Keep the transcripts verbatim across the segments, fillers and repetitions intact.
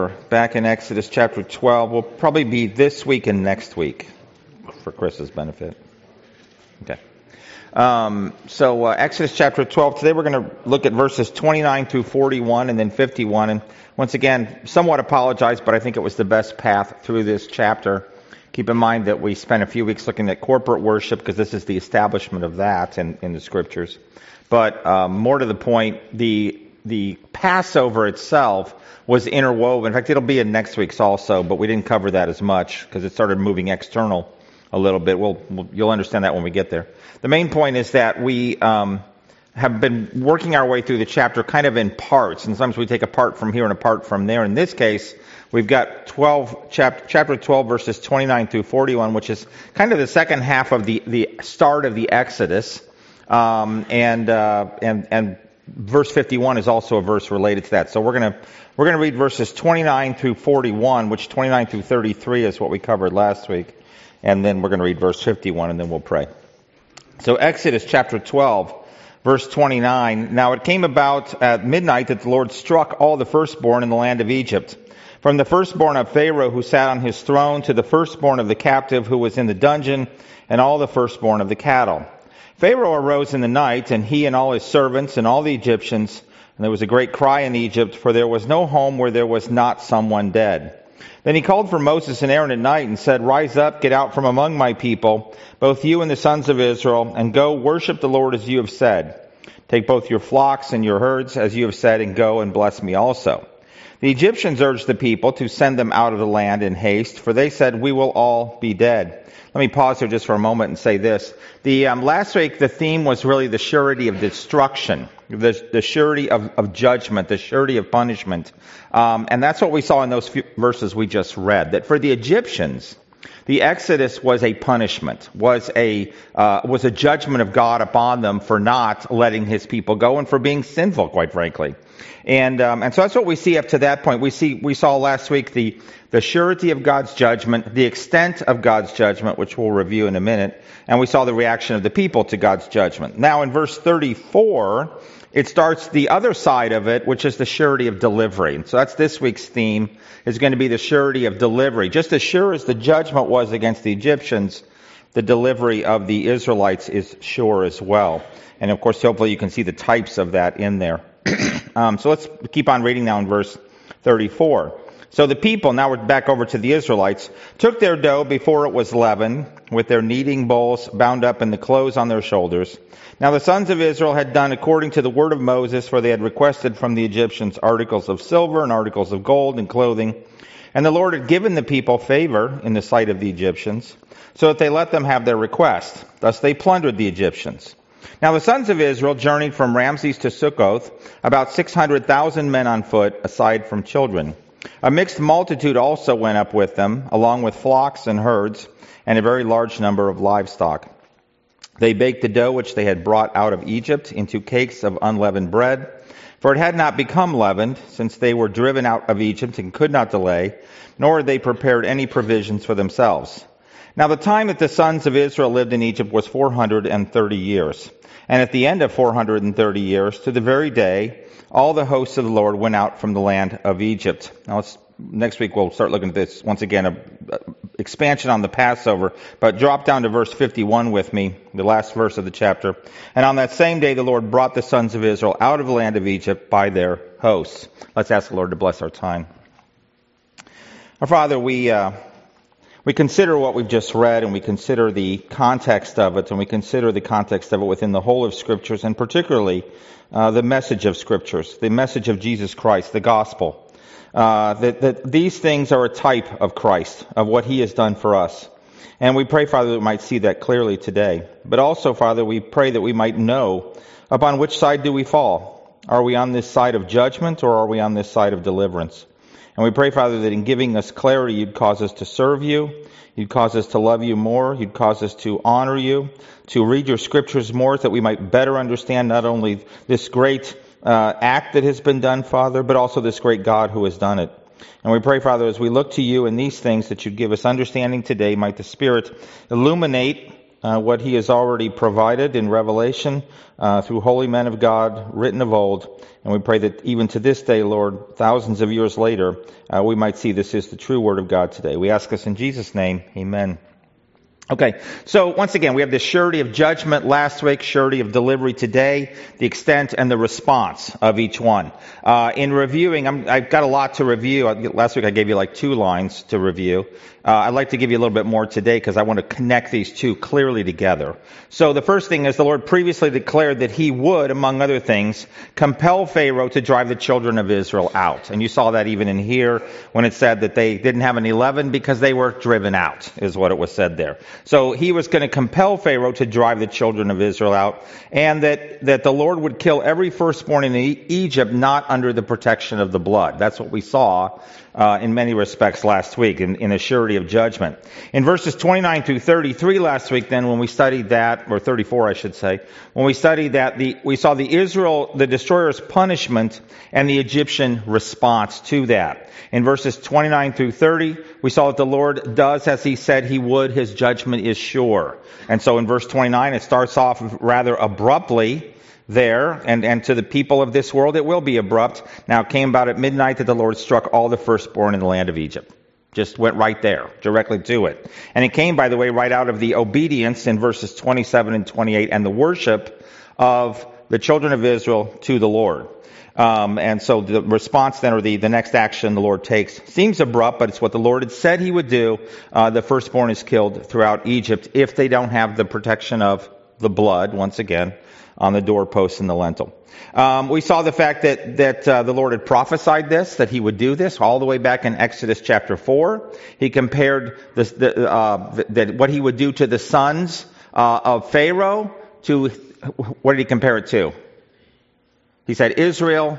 Back in Exodus chapter twelve. Will probably be this week and next week for Chris's benefit. Okay. Um, so uh, Exodus chapter twelve. Today we're going to look at verses twenty-nine through forty-one and then fifty-one. And once again, somewhat apologize, but I think it was the best path through this chapter. Keep in mind that we spent a few weeks looking at corporate worship because this is the establishment of that in, in the scriptures. But um, more to the point, the the Passover itself was interwoven. In fact, it'll be in next week's also, but we didn't cover that as much because it started moving external a little bit. We'll, we'll you'll understand that when we get there. The main point is that we um, have been working our way through the chapter kind of in parts, and sometimes we take a part from here and a part from there. In this case, we've got twelve chapter chapter twelve verses twenty-nine through forty-one, which is kind of the second half of the the start of the Exodus, um, and uh, and and. Verse fifty-one is also a verse related to that. So we're going to we're going to read verses twenty-nine through forty-one, which twenty-nine through thirty-three is what we covered last week. And then we're going to read verse fifty-one, and then we'll pray. So Exodus chapter twelve, verse twenty-nine. Now it came about at midnight that the Lord struck all the firstborn in the land of Egypt, from the firstborn of Pharaoh who sat on his throne to the firstborn of the captive who was in the dungeon, and all the firstborn of the cattle. Pharaoh arose in the night, and he and all his servants and all the Egyptians, and there was a great cry in Egypt, for there was no home where there was not someone dead. Then he called for Moses and Aaron at night and said, "Rise up, get out from among my people, both you and the sons of Israel, and go worship the Lord as you have said. Take both your flocks and your herds as you have said, and go and bless me also." The Egyptians urged the people to send them out of the land in haste, for they said, "We will all be dead." Let me pause here just for a moment and say this. The um, last week, the theme was really the surety of destruction, the, the surety of, of judgment, the surety of punishment. Um, and that's what we saw in those few verses we just read, that for the Egyptians, the Exodus was a punishment, was a uh, was a judgment of God upon them for not letting his people go and for being sinful, quite frankly. And um, and so that's what we see up to that point. We see we saw last week the the surety of God's judgment, the extent of God's judgment, which we'll review in a minute, and we saw the reaction of the people to God's judgment. Now in verse thirty-four, it starts the other side of it, which is the surety of delivery. And so that's this week's theme, is going to be the surety of delivery. Just as sure as the judgment was against the Egyptians, the delivery of the Israelites is sure as well. And of course, hopefully you can see the types of that in there. um, so let's keep on reading now in verse thirty-four. So the people, now we're back over to the Israelites, took their dough before it was leavened, with their kneading bowls bound up in the clothes on their shoulders. Now the sons of Israel had done according to the word of Moses, for they had requested from the Egyptians articles of silver and articles of gold and clothing. And the Lord had given the people favor in the sight of the Egyptians, so that they let them have their request. Thus they plundered the Egyptians. Now the sons of Israel journeyed from Ramses to Succoth, about six hundred thousand men on foot, aside from children. A mixed multitude also went up with them, along with flocks and herds, and a very large number of livestock. They baked the dough which they had brought out of Egypt into cakes of unleavened bread, for it had not become leavened, since they were driven out of Egypt and could not delay, nor had they prepared any provisions for themselves. Now the time that the sons of Israel lived in Egypt was four hundred thirty years. And at the end of four hundred thirty years, to the very day, all the hosts of the Lord went out from the land of Egypt. Now let's, next week we'll start looking at this, once again, a, a expansion on the Passover. But drop down to verse fifty-one with me, the last verse of the chapter. And on that same day the Lord brought the sons of Israel out of the land of Egypt by their hosts. Let's ask the Lord to bless our time. Our Father, we... Uh, We consider what we've just read, and we consider the context of it, and we consider the context of it within the whole of Scriptures, and particularly uh, the message of Scriptures, the message of Jesus Christ, the gospel. Uh, that, that these things are a type of Christ, of what He has done for us. And we pray, Father, that we might see that clearly today. But also, Father, we pray that we might know upon which side do we fall. Are we on this side of judgment, or are we on this side of deliverance? And we pray, Father, that in giving us clarity, You'd cause us to serve You, You'd cause us to love You more, You'd cause us to honor You, to read Your Scriptures more, so that we might better understand not only this great uh, act that has been done, Father, but also this great God who has done it. And we pray, Father, as we look to You in these things, that You'd give us understanding today. Might the Spirit illuminate uh, what he has already provided in Revelation uh, through holy men of God written of old. And we pray that even to this day, Lord, thousands of years later, uh, we might see this is the true word of God today. We ask this in Jesus' name. Amen. Okay, so once again, we have the surety of judgment last week, surety of delivery today, the extent and the response of each one. Uh, in reviewing, I'm, I've got a lot to review. Last week I gave you like two lines to review. Uh, I'd like to give you a little bit more today because I want to connect these two clearly together. So the first thing is the Lord previously declared that he would, among other things, compel Pharaoh to drive the children of Israel out. And you saw that even in here when it said that they didn't have an eleven because they were driven out, is what it was said there. So he was going to compel Pharaoh to drive the children of Israel out, and that, that the Lord would kill every firstborn in Egypt not under the protection of the blood. That's what we saw uh, in many respects last week in, in a surety of judgment. In verses twenty-nine through thirty-three last week then, when we studied that, or thirty-four I should say, when we studied that, the, we saw the Israel, the destroyer's punishment and the Egyptian response to that. In verses twenty-nine through thirty, we saw that the Lord does as he said he would. His judgment is sure. And so in verse twenty-nine, it starts off rather abruptly there, and, and to the people of this world it will be abrupt. Now it came about at midnight that the Lord struck all the firstborn in the land of Egypt. Just went right there, directly to it. And it came, by the way, right out of the obedience in verses twenty-seven and twenty-eight and the worship of the children of Israel to the Lord. Um, and so the response then, or the, the next action the Lord takes, seems abrupt, but it's what the Lord had said he would do. Uh, the firstborn is killed throughout Egypt if they don't have the protection of the blood, once again, on the doorposts and the lintel. Um, we saw the fact that, that uh, the Lord had prophesied this, that he would do this, all the way back in Exodus chapter four. He compared this, the, uh, the, the, what he would do to the sons uh, of Pharaoh to, what did he compare it to? He said, Israel,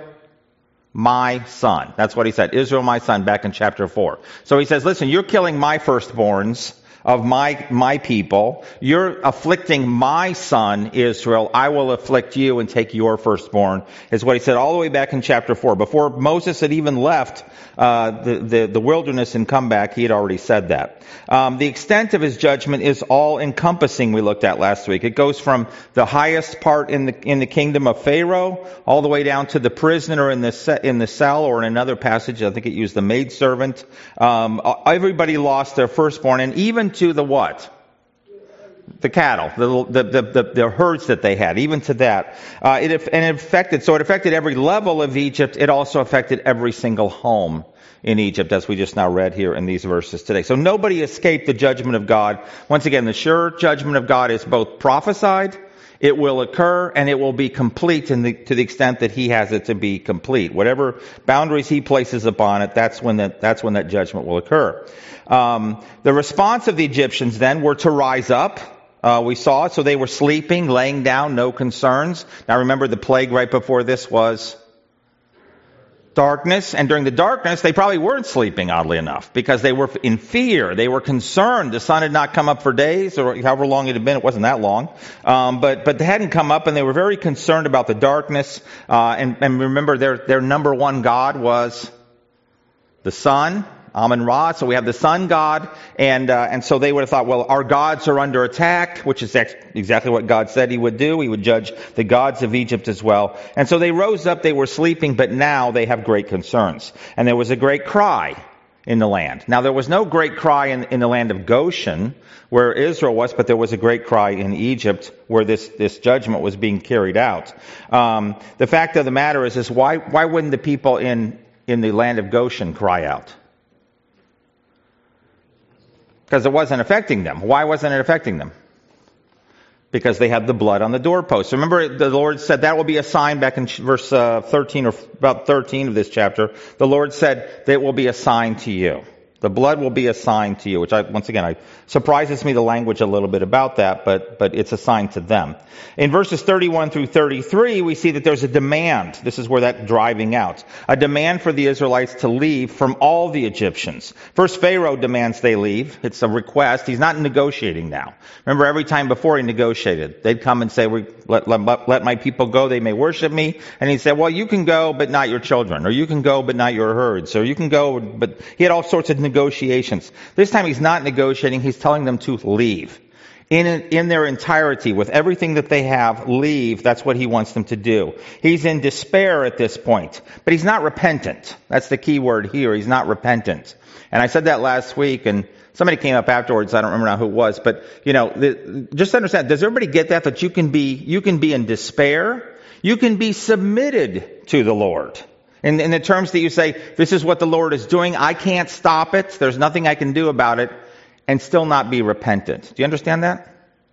my son. That's what he said. Israel, my son, back in chapter four. So he says, listen, you're killing my firstborns of my my people. You're afflicting my son, Israel. I will afflict you and take your firstborn, is what he said all the way back in chapter four. Before Moses had even left uh, the, the, the wilderness and come back, he had already said that. Um, the extent of his judgment is all-encompassing, we looked at last week. It goes from the highest part in the in the kingdom of Pharaoh all the way down to the prisoner in the in the cell, or in another passage, I think it used the maidservant. Um, everybody lost their firstborn, and even to the what? The cattle, the, the, the, the herds that they had, even to that. Uh, it, and it affected, so it affected every level of Egypt. It also affected every single home in Egypt, as we just now read here in these verses today. So nobody escaped the judgment of God. Once again, the sure judgment of God is both prophesied, it will occur, and it will be complete in the, to the extent that he has it to be complete. Whatever boundaries he places upon it, that's when that, that's when that judgment will occur. Um, the response of the Egyptians then were to rise up. Uh, we saw it. So they were sleeping, laying down, no concerns. Now remember, the plague right before this was darkness. And during the darkness, they probably weren't sleeping, oddly enough, because they were in fear. They were concerned. The sun had not come up for days, or however long it had been. It wasn't that long. Um, but, but they hadn't come up, and they were very concerned about the darkness. Uh, and, and remember, their, their number one god was the sun. Amun-Ra, so we have the sun god, and uh, and so they would have thought, well, our gods are under attack, which is ex- exactly what God said he would do. He would judge the gods of Egypt as well. And so they rose up, they were sleeping, but now they have great concerns. And there was a great cry in the land. Now there was no great cry in, in the land of Goshen, where Israel was, but there was a great cry in Egypt, where this, this judgment was being carried out. Um, the fact of the matter is, is why why wouldn't the people in, in the land of Goshen cry out? Because it wasn't affecting them. Why wasn't it affecting them? Because they had the blood on the doorpost. Remember, the Lord said that will be a sign back in verse uh, thirteen, or about thirteen of this chapter. The Lord said that will be a sign to you. The blood will be a sign to you, which I, once again, I, surprises me the language a little bit about that, but, but it's a sign to them. In verses thirty-one through thirty-three, we see that there's a demand. This is where that driving out. A demand for the Israelites to leave from all the Egyptians. First, Pharaoh demands they leave. It's a request. He's not negotiating now. Remember, every time before he negotiated, they'd come and say, let, let, let my people go, they may worship me. And he'd say, well, you can go, but not your children. Or you can go, but not your herds. Or you can go, but he had all sorts of negotiations. This time he's not negotiating, he's telling them to leave. in in their entirety, with everything that they have, leave. That's what he wants them to do. He's in despair at this point, but he's not repentant. That's the key word here. He's not repentant. And I said that last week, and somebody came up afterwards. I don't remember now who it was, but you know, the, just understand. Does everybody get that? That you can be you can be in despair. You can be submitted to the Lord. In, in the terms that you say, this is what the Lord is doing. I can't stop it. There's nothing I can do about it, and still not be repentant. Do you understand that?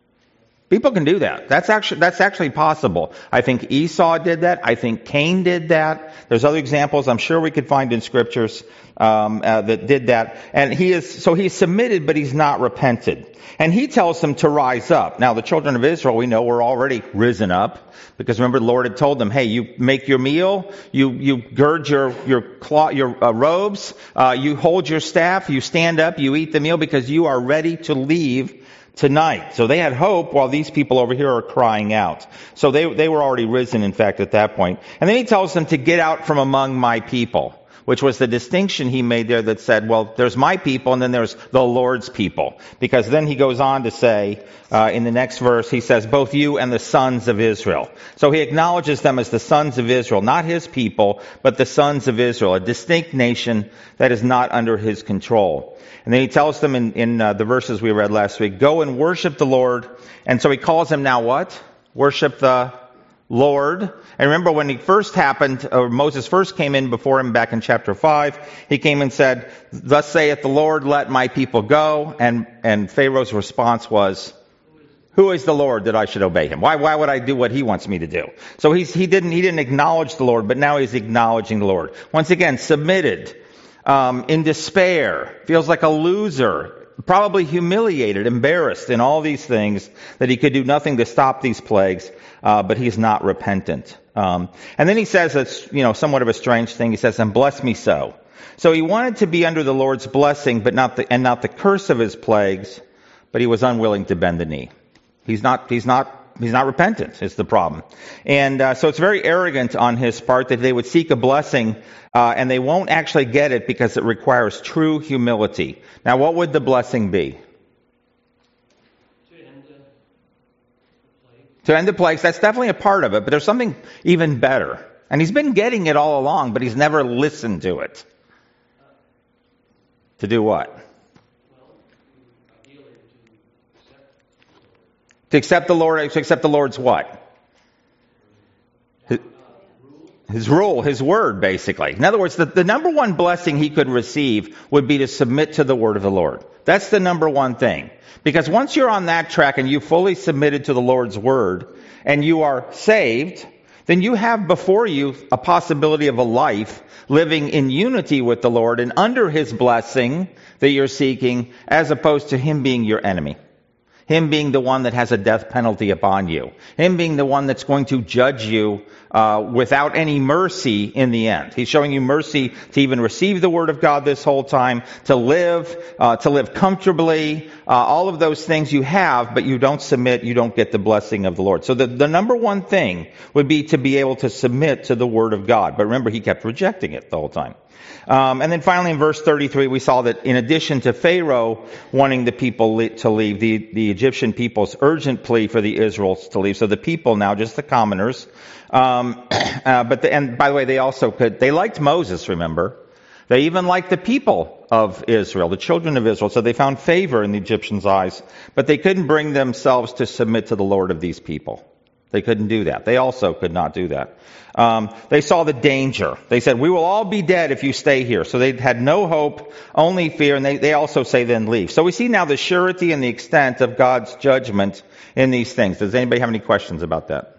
People can do that. That's actually that's actually possible. I think Esau did that. I think Cain did that. There's other examples I'm sure we could find in scriptures um, uh, that did that. And he is so he's submitted, but he's not repented. And he tells them to rise up. Now, the children of Israel, we know, were already risen up, because remember, the Lord had told them, "Hey, you make your meal, you you gird your your cloth, your uh, robes, uh, you hold your staff, you stand up, you eat the meal, because you are ready to leave tonight." So they had hope, while these people over here are crying out. So they they were already risen, in fact, at that point. And then he tells them to get out from among my people, which was the distinction he made there that said, well, there's my people and then there's the Lord's people. Because then he goes on to say, uh, in the next verse, he says, both you and the sons of Israel. So he acknowledges them as the sons of Israel, not his people, but the sons of Israel, a distinct nation that is not under his control. And then he tells them in, in uh, the verses we read last week, go and worship the Lord. And so he calls them now what? Worship the Lord. And remember when it first happened, or Moses first came in before him back in chapter five, he came and said, thus saith the Lord, let my people go. And, and Pharaoh's response was, who is the Lord that I should obey him? Why, why would I do what he wants me to do? So he's, he didn't, he didn't acknowledge the Lord, but now he's acknowledging the Lord. Once again, submitted, um, in despair, feels like a loser, probably humiliated, embarrassed in all these things, that he could do nothing to stop these plagues, uh, but he's not repentant. Um, and then he says, it's, you know, somewhat of a strange thing. He says, and bless me so. So he wanted to be under the Lord's blessing, but not the, and not the curse of his plagues, but he was unwilling to bend the knee. He's not, he's not, he's not repentant, is the problem. And, uh, so it's very arrogant on his part that they would seek a blessing, uh, and they won't actually get it because it requires true humility. Now, what would the blessing be? To end the plague. To end the plagues, that's definitely a part of it, but there's something even better. And he's been getting it all along, but he's never listened to it. To do what? Well, ideally to accept To accept the Lord, to accept the Lord's what? His, his rule, his word, basically. In other words, the, the number one blessing he could receive would be to submit to the word of the Lord. That's the number one thing. Because once you're on that track and you fully submitted to the Lord's word and you are saved, then you have before you a possibility of a life living in unity with the Lord and under his blessing that you're seeking, as opposed to him being your enemy. Him being the one that has a death penalty upon you. Him being the one that's going to judge you uh, without any mercy in the end. He's showing you mercy to even receive the word of God this whole time, to live, uh, to live comfortably, uh, all of those things you have, but you don't submit, you don't get the blessing of the Lord. So the, the number one thing would be to be able to submit to the word of God. But remember, he kept rejecting it the whole time. Um, and then finally in verse thirty-three, we saw that in addition to Pharaoh wanting the people le- to leave, the, the Egyptian people's urgent plea for the Israelites to leave. So the people now, just the commoners. Um, uh, but the, and by the way, they also could, they liked Moses, remember? They even liked the people of Israel, the children of Israel. So they found favor in the Egyptians' eyes. But they couldn't bring themselves to submit to the Lord of these people. They couldn't do that. They also could not do that. Um, they saw the danger. They said, we will all be dead if you stay here. So they had no hope, only fear, and they, they also say then leave. So we see now the surety and the extent of God's judgment in these things. Does anybody have any questions about that?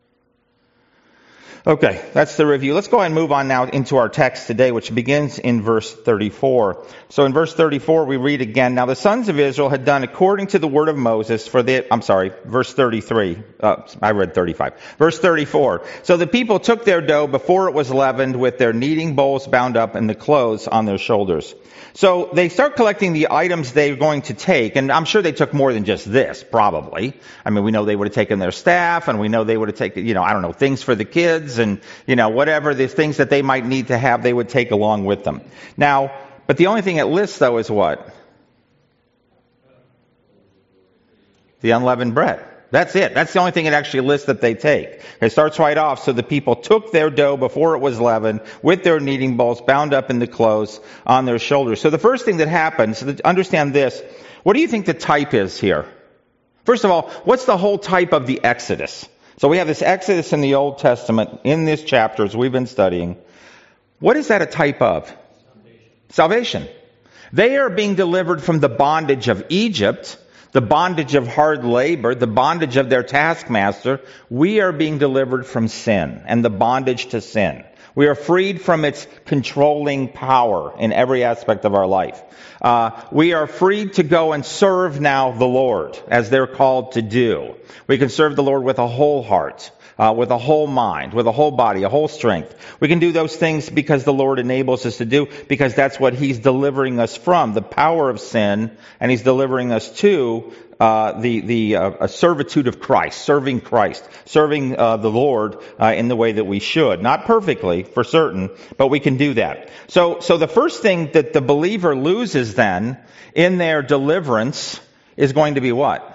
Okay, that's the review. Let's go ahead and move on now into our text today, which begins in verse thirty-four. So in verse thirty-four, we read again, now the sons of Israel had done according to the word of Moses for the, I'm sorry, verse thirty-three. Uh, I read thirty-five. Verse thirty-four. So the people took their dough before it was leavened with their kneading bowls bound up and the clothes on their shoulders. So they start collecting the items they're going to take, and I'm sure they took more than just this, probably. I mean, we know they would have taken their staff, and we know they would have taken, you know, I don't know, things for the kids, and, you know, whatever, the things that they might need to have, they would take along with them. Now, but the only thing it lists, though, is what? The unleavened bread. That's it. That's the only thing it actually lists that they take. It starts right off. So the people took their dough before it was leavened with their kneading bowls bound up in the clothes on their shoulders. So the first thing that happens, so to understand this, what do you think the type is here? First of all, what's the whole type of the Exodus? So we have this Exodus in the Old Testament in this chapter as we've been studying. What is that a type of? Salvation. Salvation. They are being delivered from the bondage of Egypt, the bondage of hard labor, the bondage of their taskmaster. We are being delivered from sin and the bondage to sin. We are freed from its controlling power in every aspect of our life. Uh, we are freed to go and serve now the Lord as they're called to do. We can serve the Lord with a whole heart. Uh, with a whole mind, with a whole body, a whole strength. We can do those things because the Lord enables us to do, because that's what He's delivering us from, the power of sin, and He's delivering us to uh, the the uh, a servitude of Christ, serving Christ, serving uh, the Lord uh, in the way that we should. Not perfectly, for certain, but we can do that. So, so the first thing that the believer loses then in their deliverance is going to be what?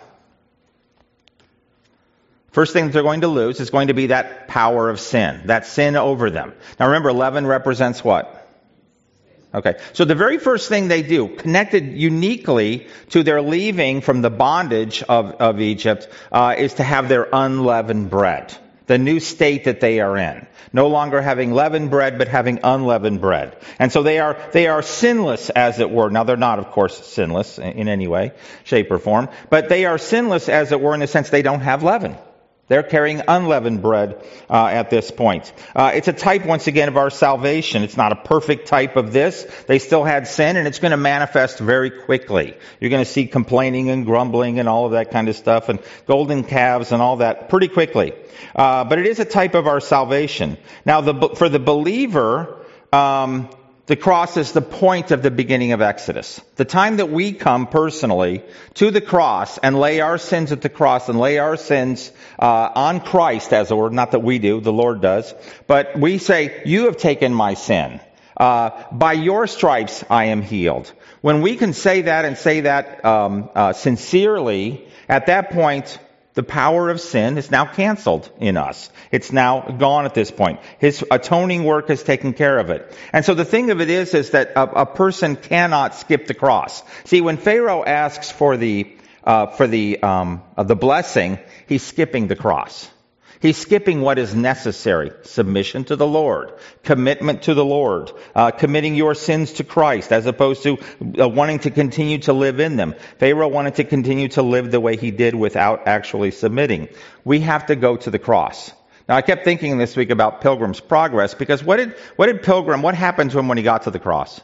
First thing that they're going to lose is going to be that power of sin, that sin over them. Now remember, leaven represents what? Okay, so the very first thing they do, connected uniquely to their leaving from the bondage of, of Egypt, uh, is to have their unleavened bread. The new state that they are in. No longer having leavened bread, but having unleavened bread. And so they are, they are sinless, as it were. Now they're not, of course, sinless in any way, shape, or form. But they are sinless, as it were, in the sense they don't have leaven. They're carrying unleavened bread uh, at this point. Uh, it's a type, once again, of our salvation. It's not a perfect type of this. They still had sin, and it's going to manifest very quickly. You're going to see complaining and grumbling and all of that kind of stuff, and golden calves and all that pretty quickly. Uh, but it is a type of our salvation. Now, the, for the believer, um, the cross is the point of the beginning of Exodus. The time that we come personally to the cross and lay our sins at the cross and lay our sins uh, on Christ, as it were, not that we do, the Lord does, but we say, you have taken my sin. Uh, by your stripes I am healed. When we can say that and say that um, uh, sincerely, at that point, the power of sin is now canceled in us. It's now gone at this point. His atoning work has taken care of it. And so the thing of it is, is that a, a person cannot skip the cross. See, when Pharaoh asks for the uh, for the um, uh, the blessing, he's skipping the cross. He's skipping what is necessary. Submission to the Lord. Commitment to the Lord. Uh, committing your sins to Christ as opposed to uh, wanting to continue to live in them. Pharaoh wanted to continue to live the way he did without actually submitting. We have to go to the cross. Now I kept thinking this week about Pilgrim's Progress, because what did, what did Pilgrim, what happened to him when he got to the cross?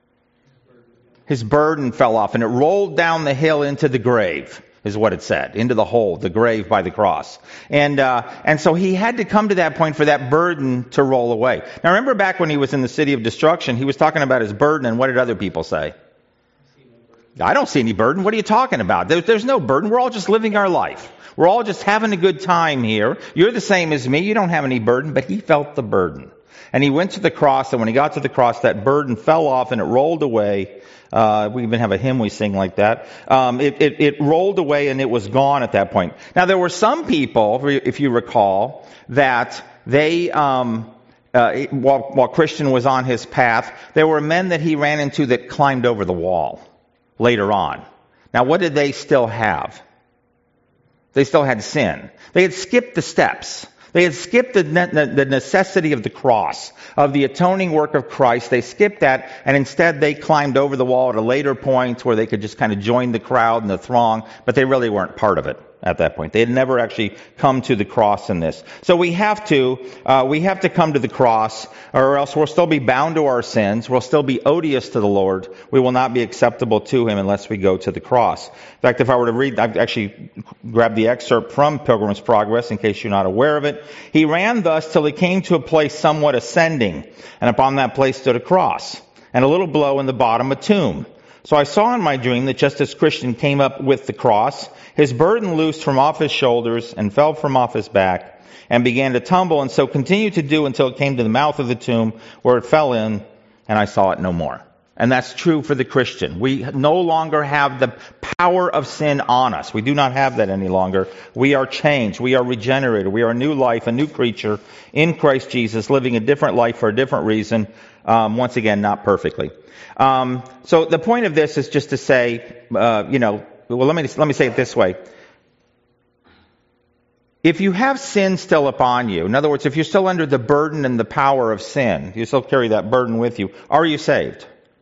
His burden fell off and it rolled down the hill into the grave. Is what it said, into the hole, the grave by the cross. And uh, and so he had to come to that point for that burden to roll away. Now remember back when he was in the city of destruction, he was talking about his burden, and what did other people say? I don't see any burden. What are you talking about? There, there's no burden. We're all just living our life. We're all just having a good time here. You're the same as me. You don't have any burden, but he felt the burden. And he went to the cross, and when he got to the cross, that burden fell off and it rolled away. Uh, we even have a hymn we sing like that. Um, it, it, it rolled away and it was gone at that point. Now there were some people, if you recall, that they, um, uh, while, while Christian was on his path, there were men that he ran into that climbed over the wall later on. Now what did they still have? They still had sin. They had skipped the steps. They had skipped the, ne- the necessity of the cross, of the atoning work of Christ. They skipped that, and instead they climbed over the wall at a later point where they could just kind of join the crowd and the throng, but they really weren't part of it at that point. They had never actually come to the cross in this. So we have to, uh, we have to come to the cross, or else we'll still be bound to our sins. We'll still be odious to the Lord. We will not be acceptable to Him unless we go to the cross. In fact, if I were to read, I've actually grabbed the excerpt from Pilgrim's Progress in case you're not aware of it. He ran thus till he came to a place somewhat ascending, and upon that place stood a cross, and a little below in the bottom a tomb. So I saw in my dream that just as Christian came up with the cross, his burden loosed from off his shoulders and fell from off his back and began to tumble, and so continued to do until it came to the mouth of the tomb, where it fell in, and I saw it no more. And that's true for the Christian. We no longer have the power of sin on us. We do not have that any longer. We are changed. We are regenerated. We are a new life, a new creature in Christ Jesus, living a different life for a different reason. Um, once again, not perfectly. Um, so the point of this is just to say, uh, you know, well, let me let me say it this way. If you have sin still upon you, in other words, if you're still under the burden and the power of sin, you still carry that burden with you, are you saved?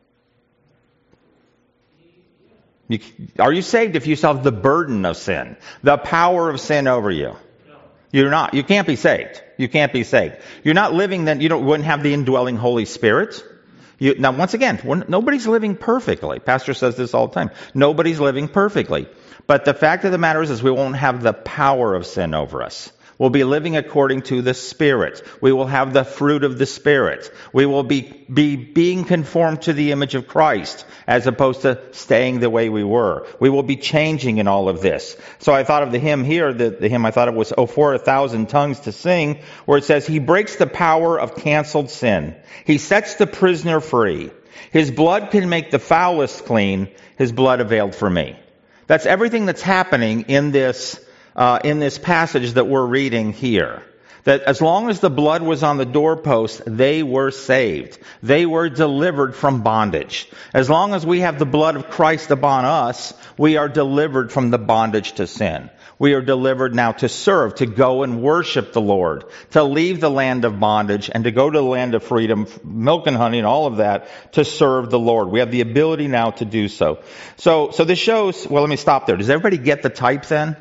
You, are you saved if you still have the burden of sin, the power of sin over you? No. You're not. You can't be saved. You can't be saved. You're not living then. You don't wouldn't have the indwelling Holy Spirit. You, now, once again, we're, nobody's living perfectly. Pastor says this all the time. Nobody's living perfectly. But the fact of the matter is, is we won't have the power of sin over us. We'll be living according to the Spirit. We will have the fruit of the Spirit. We will be, be being conformed to the image of Christ as opposed to staying the way we were. We will be changing in all of this. So I thought of the hymn here, the, the hymn I thought it was, Oh, for a thousand tongues to sing, where it says, He breaks the power of canceled sin. He sets the prisoner free. His blood can make the foulest clean. His blood availed for me. That's everything that's happening in this uh, in this passage that we're reading here. That as long as the blood was on the doorpost, they were saved. They were delivered from bondage. As long as we have the blood of Christ upon us, we are delivered from the bondage to sin. We are delivered now to serve, to go and worship the Lord, to leave the land of bondage and to go to the land of freedom, milk and honey and all of that, to serve the Lord. We have the ability now to do so. So, so this shows, well, let me stop there. Does everybody get the type then?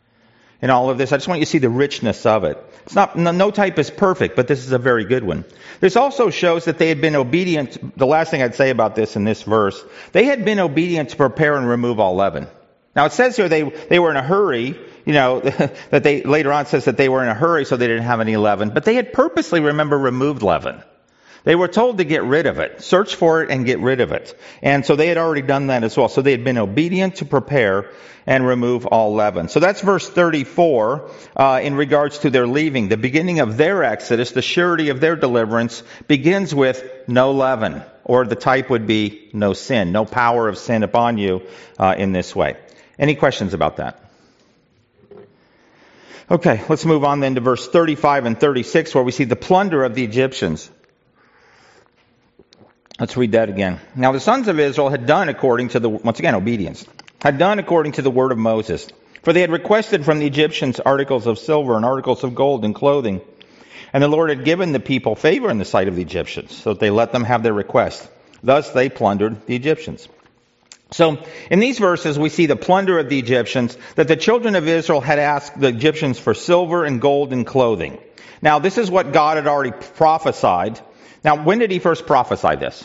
In all of this, I just want you to see the richness of it. It's not, no, no type is perfect, but this is a very good one. This also shows that they had been obedient. The last thing I'd say about this in this verse, they had been obedient to prepare and remove all leaven. Now it says here they they were in a hurry, you know, that they later on says that they were in a hurry so they didn't have any leaven, but they had purposely, remember, removed leaven. They were told to get rid of it, search for it and get rid of it. And so they had already done that as well. So they had been obedient to prepare and remove all leaven. So that's verse thirty-four uh, in regards to their leaving. The beginning of their exodus, the surety of their deliverance, begins with no leaven, or the type would be no sin, no power of sin upon you uh, in this way. Any questions about that? Okay, let's move on then to verse thirty-five and thirty-six, where we see the plunder of the Egyptians. Let's read that again. Now the sons of Israel had done according to the, once again, obedience, had done according to the word of Moses. For they had requested from the Egyptians articles of silver and articles of gold and clothing. And the Lord had given the people favor in the sight of the Egyptians, so that they let them have their request. Thus they plundered the Egyptians. So in these verses we see the plunder of the Egyptians, that the children of Israel had asked the Egyptians for silver and gold and clothing. Now this is what God had already prophesied. Now when did he first prophesy this?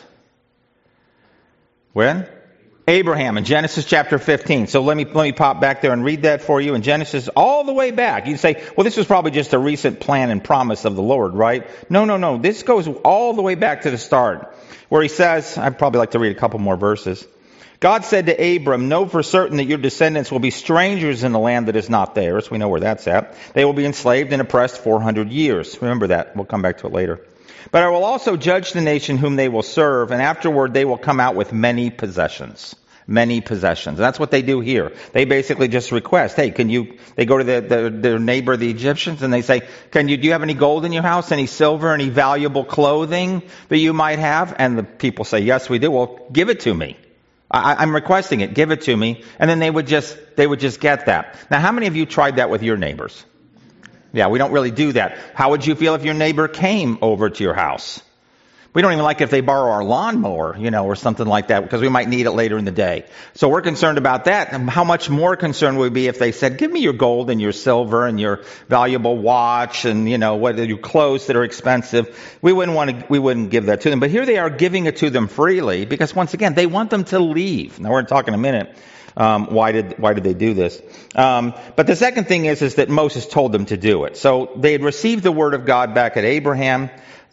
When? Abraham in Genesis chapter fifteen. So let me let me pop back there and read that for you. In Genesis, all the way back, you say, well, this was probably just a recent plan and promise of the Lord, right? No, no, no. This goes all the way back to the start, where he says, I'd probably like to read a couple more verses. God said to Abram, know for certain that your descendants will be strangers in the land that is not theirs. We know where that's at. They will be enslaved and oppressed four hundred years. Remember that. We'll come back to it later. But I will also judge the nation whom they will serve, and afterward they will come out with many possessions. Many possessions. And that's what they do here. They basically just request, hey, can you, they go to the, the, their neighbor, the Egyptians, and they say, can you, do you have any gold in your house, any silver, any valuable clothing that you might have? And the people say, yes, we do. Well, give it to me. I, I'm requesting it. Give it to me. And then they would just, they would just get that. Now, how many of you tried that with your neighbors? Yeah, we don't really do that. How would you feel if your neighbor came over to your house? We don't even like if they borrow our lawnmower, you know, or something like that, because we might need it later in the day. So we're concerned about that. And how much more concerned would we be if they said, give me your gold and your silver and your valuable watch and, you know, what your clothes that are expensive. We wouldn't want to, we wouldn't give that to them. But here they are giving it to them freely because, once again, they want them to leave. Now, we're going to talk in a minute. Um, why did why did they do this? Um, but the second thing is is that Moses told them to do it. So they had received the word of God back at Abraham.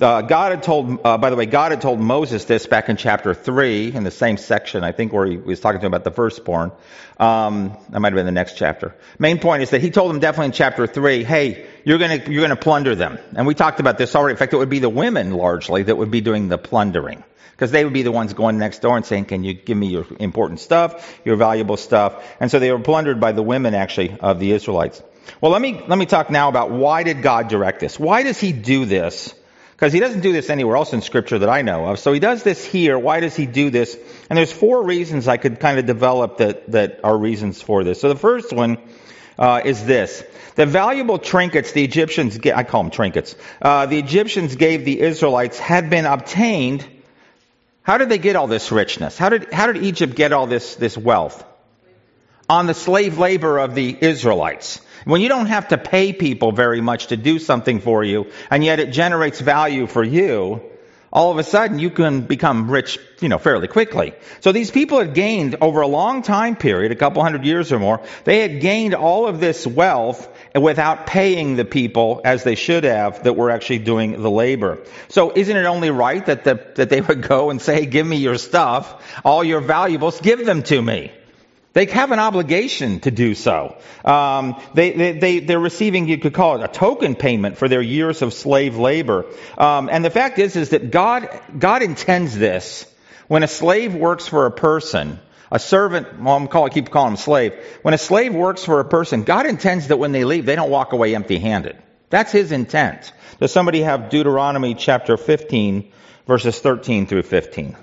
Uh, God had told, uh, by the way, God had told Moses this back in chapter three, in the same section, I think, where he was talking to him about the firstborn. Um, that might have been the next chapter. Main point is that he told him definitely in chapter three, hey, you're gonna, you're gonna plunder them. And we talked about this already. In fact, it would be the women largely that would be doing the plundering. Because they would be the ones going next door and saying, can you give me your important stuff, your valuable stuff? And so they were plundered by the women, actually, of the Israelites. Well, let me, let me talk now about why did God direct this? Why does he do this? Because he doesn't do this anywhere else in Scripture that I know of. So he does this here. Why does he do this? And there's four reasons I could kind of develop that, that are reasons for this. So the first one uh, is this. The valuable trinkets the Egyptians, ga- I call them trinkets, uh, the Egyptians gave the Israelites had been obtained. How did they get all this richness? How did, how did Egypt get all this, this wealth? On the slave labor of the Israelites. When you don't have to pay people very much to do something for you, and yet it generates value for you, all of a sudden you can become rich, you know, fairly quickly. So these people had gained over a long time period, a couple hundred years or more, they had gained all of this wealth without paying the people as they should have that were actually doing the labor. So isn't it only right that the, that they would go and say, give me your stuff, all your valuables, give them to me? They have an obligation to do so. Um, they, they, they, they're receiving, you could call it a token payment for their years of slave labor. Um, and the fact is, is that God, God intends this. When a slave works for a person, a servant, well, I'm call, I keep calling him slave. When a slave works for a person, God intends that when they leave, they don't walk away empty-handed. That's his intent. Does somebody have Deuteronomy chapter fifteen, verses thirteen through fifteen?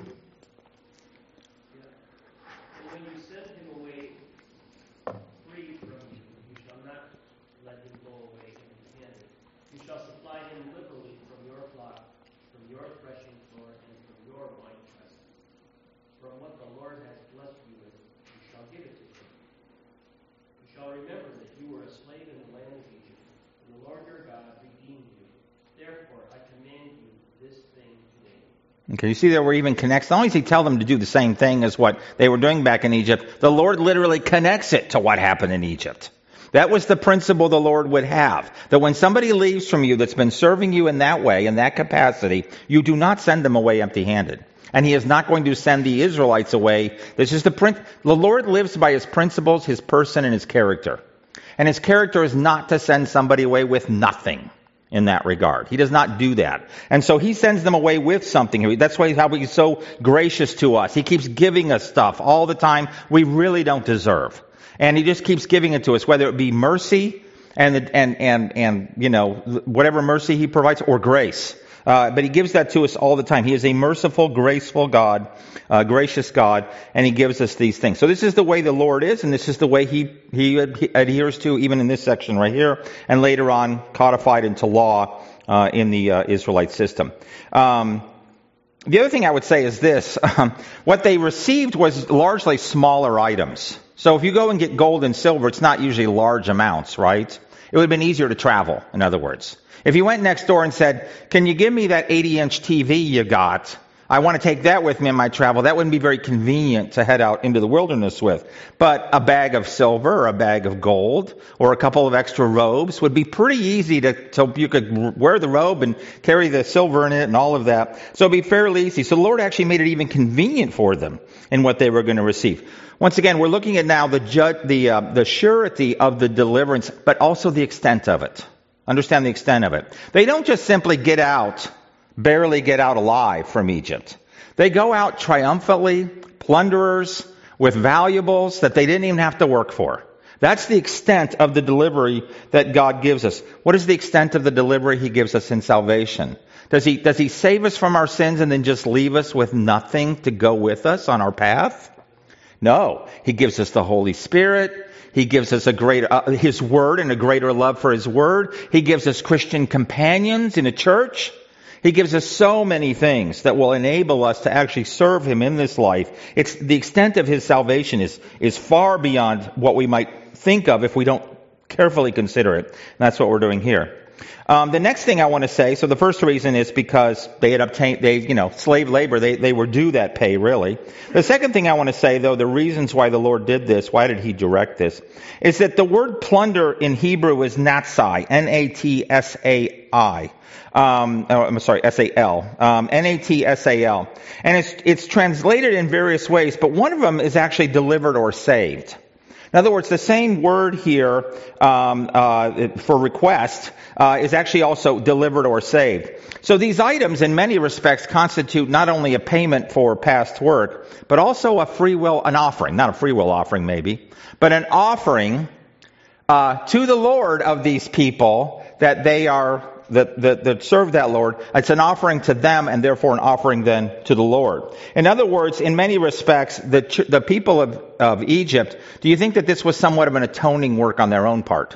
Okay, you see there where he even connects. Not only does he tell them to do the same thing as what they were doing back in Egypt, the Lord literally connects it to what happened in Egypt. That was the principle the Lord would have. That when somebody leaves from you that's been serving you in that way, in that capacity, you do not send them away empty-handed. And he is not going to send the Israelites away. This is the prin- the Lord lives by his principles, his person, and his character. And his character is not to send somebody away with nothing. In that regard. He does not do that. And so he sends them away with something. That's why how he's so gracious to us. He keeps giving us stuff all the time we really don't deserve. And he just keeps giving it to us, whether it be mercy and, and, and, and you know, whatever mercy he provides, or grace. Uh, but he gives that to us all the time. He is a merciful, graceful God, uh, gracious God, and he gives us these things. So this is the way the Lord is, and this is the way he, he adheres to, even in this section right here, and later on codified into law uh, in the uh, Israelite system. Um, the other thing I would say is this. Um, what they received was largely smaller items. So if you go and get gold and silver, it's not usually large amounts, right? It would have been easier to travel, in other words. If you went next door and said, can you give me that eighty-inch T V you got? I want to take that with me in my travel. That wouldn't be very convenient to head out into the wilderness with. But a bag of silver or a bag of gold or a couple of extra robes would be pretty easy to, so you could wear the robe and carry the silver in it and all of that. So it'd be fairly easy. So the Lord actually made it even convenient for them in what they were going to receive. Once again, we're looking at now the ju- the uh, the surety of the deliverance, but also the extent of it. Understand the extent of it. They don't just simply get out, barely get out alive from Egypt. They go out triumphantly, plunderers, with valuables that they didn't even have to work for. That's the extent of the delivery that God gives us. What is the extent of the delivery he gives us in salvation? Does he, does he save us from our sins and then just leave us with nothing to go with us on our path? No. He gives us the Holy Spirit. He gives us a greater, uh, His Word and a greater love for His Word. He gives us Christian companions in a church. He gives us so many things that will enable us to actually serve Him in this life. It's the extent of His salvation is, is far beyond what we might think of if we don't carefully consider it. And that's what we're doing here. Um, the next thing I want to say, so the first reason is because they had obtained, they, you know, slave labor, they, they were due that pay, really. The second thing I want to say, though, the reasons why the Lord did this, why did he direct this, is that the word plunder in Hebrew is natsai, N A T S A I. Um, oh, I'm sorry, S A L. Um, N A T S A L. And it's, it's translated in various ways, but one of them is actually delivered or saved. In other words, the same word here um, uh, for request uh, is actually also delivered or saved. So these items, in many respects, constitute not only a payment for past work, but also a free will, an offering, not a free will offering maybe, but an offering uh, to the Lord of these people that they are That, that, that serve that Lord. It's an offering to them and therefore an offering then to the Lord. In other words, in many respects, the, the people of, of Egypt, do you think that this was somewhat of an atoning work on their own part?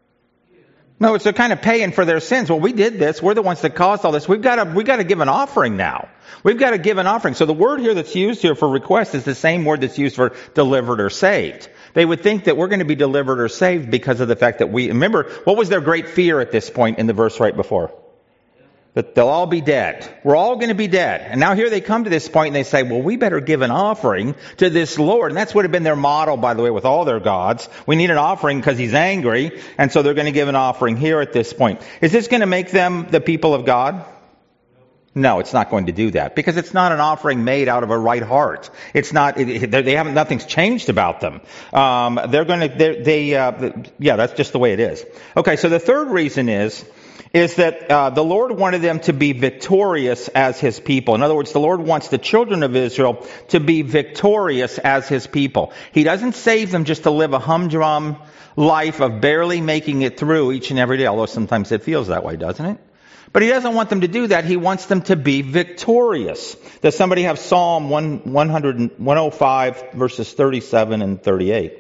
No, it's they're kind of paying for their sins. Well, we did this. We're the ones that caused all this. We've got to, we've got to give an offering now. We've got to give an offering. So the word here that's used here for request is the same word that's used for delivered or saved. They would think that we're going to be delivered or saved because of the fact that we, remember, what was their great fear at this point in the verse right before? That they'll all be dead. We're all going to be dead. And now here they come to this point and they say, well, we better give an offering to this Lord. And that's would have been their model, by the way, with all their gods. We need an offering because he's angry. And so they're going to give an offering here at this point. Is this going to make them the people of God? No, it's not going to do that because it's not an offering made out of a right heart. It's not. It, they haven't. Nothing's changed about them. Um, they're going to. They. Uh, yeah, that's just the way it is. Okay. So the third reason is is that uh, the Lord wanted them to be victorious as His people. In other words, the Lord wants the children of Israel to be victorious as His people. He doesn't save them just to live a humdrum life of barely making it through each and every day. Although sometimes it feels that way, doesn't it? But he doesn't want them to do that. He wants them to be victorious. Does somebody have Psalm one oh five, verses thirty-seven and thirty-eight?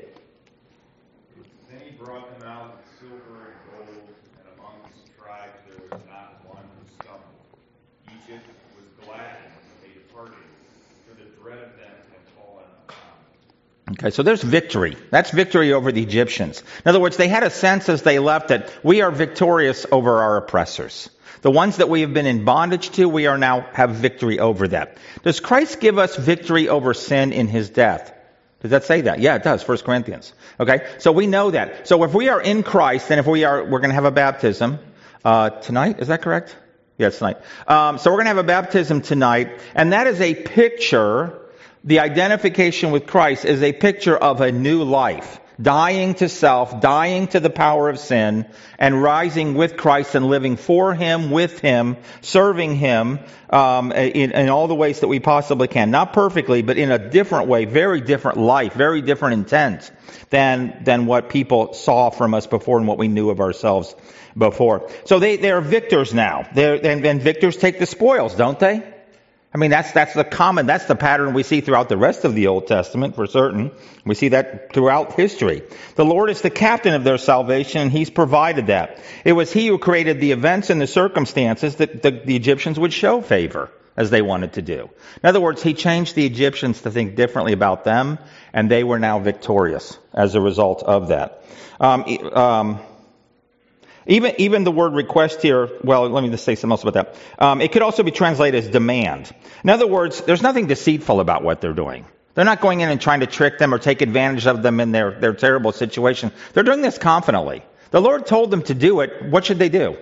Then he brought them out with silver and gold, and among his tribes there was not one who stumbled. Egypt was glad when they departed, for the dread of them had fallen upon them. Okay, so there's victory. That's victory over the Egyptians. In other words, they had a sense as they left that we are victorious over our oppressors. The ones that we have been in bondage to, we are now have victory over them. Does Christ give us victory over sin in His death? Does that say that? Yeah, it does. First Corinthians. Okay, so we know that. So if we are in Christ, and if we are, we're going to have a baptism uh, tonight. Is that correct? Yes, tonight. Um, so we're going to have a baptism tonight, and that is a picture. The identification with Christ is a picture of a new life. Dying to self, dying to the power of sin, and rising with Christ and living for Him, with Him, serving Him um, in, in all the ways that we possibly can. Not perfectly, but in a different way, very different life, very different intent than than what people saw from us before and what we knew of ourselves before. So they, they are victors now. They're, and, and victors take the spoils, don't they? I mean, that's that's the common, that's the pattern we see throughout the rest of the Old Testament, for certain. We see that throughout history. The Lord is the captain of their salvation, and He's provided that. It was He who created the events and the circumstances that the, the Egyptians would show favor, as they wanted to do. In other words, He changed the Egyptians to think differently about them, and they were now victorious as a result of that. Um, um, Even even the word request here, well, let me just say something else about that. Um, it could also be translated as demand. In other words, there's nothing deceitful about what they're doing. They're not going in and trying to trick them or take advantage of them in their, their terrible situation. They're doing this confidently. The Lord told them to do it. What should they do?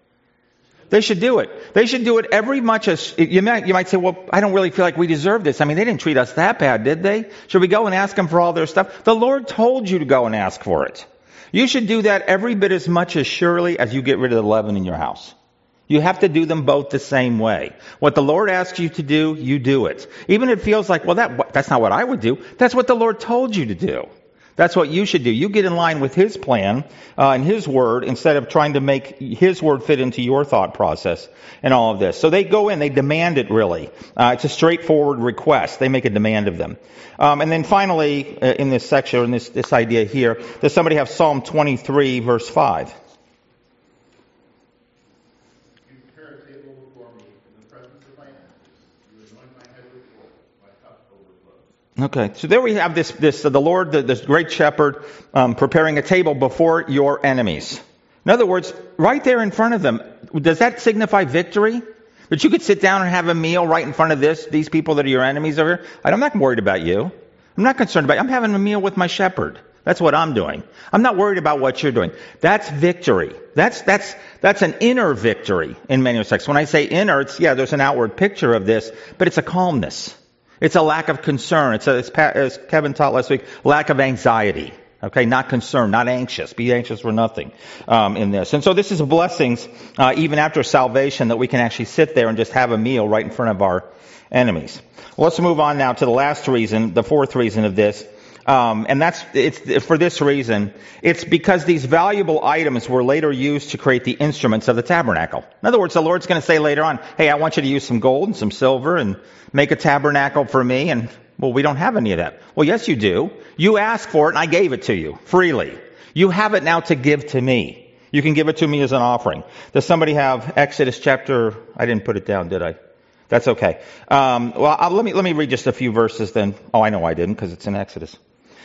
They should do it. They should do it every much as, you might, you might say, well, I don't really feel like we deserve this. I mean, they didn't treat us that bad, did they? Should we go and ask them for all their stuff? The Lord told you to go and ask for it. You should do that every bit as much as surely as you get rid of the leaven in your house. You have to do them both the same way. What the Lord asks you to do, you do it. Even if it feels like, well, that that's not what I would do. That's what the Lord told you to do. That's what you should do. You get in line with His plan uh, and His word instead of trying to make His word fit into your thought process and all of this. So they go in, they demand it really. Uh, it's a straightforward request. They make a demand of them. Um, and then finally, uh, in this section, in this, this idea here, does somebody have Psalm twenty-three, verse five? You prepare a table before me in the presence of my enemies. You anoint my head with oil. My cup overflows. Okay, so there we have this, this uh, the Lord, the, this great shepherd, um, preparing a table before your enemies. In other words, right there in front of them, does that signify victory? That you could sit down and have a meal right in front of this, these people that are your enemies over here? I'm not worried about you. I'm not concerned about you. I'm having a meal with my shepherd. That's what I'm doing. I'm not worried about what you're doing. That's victory. That's, that's, that's an inner victory in many respects. When I say inner, it's, yeah, there's an outward picture of this, but it's a calmness. It's a lack of concern. It's, a, it's as Kevin taught last week, lack of anxiety. Okay, not concerned, not anxious. Be anxious for nothing um, in this. And so this is a blessings, uh, even after salvation, that we can actually sit there and just have a meal right in front of our enemies. Well, let's move on now to the last reason, the fourth reason of this. Um, and that's, it's for this reason. It's because these valuable items were later used to create the instruments of the tabernacle. In other words, the Lord's going to say later on, hey, I want you to use some gold and some silver and make a tabernacle for me. And, well, we don't have any of that. Well, yes, you do. You asked for it and I gave it to you freely. You have it now to give to me. You can give it to me as an offering. Does somebody have Exodus chapter, I didn't put it down, did I? That's okay. Um, well, I'll, let me, let me read just a few verses then. Oh, I know I didn't because it's in Exodus.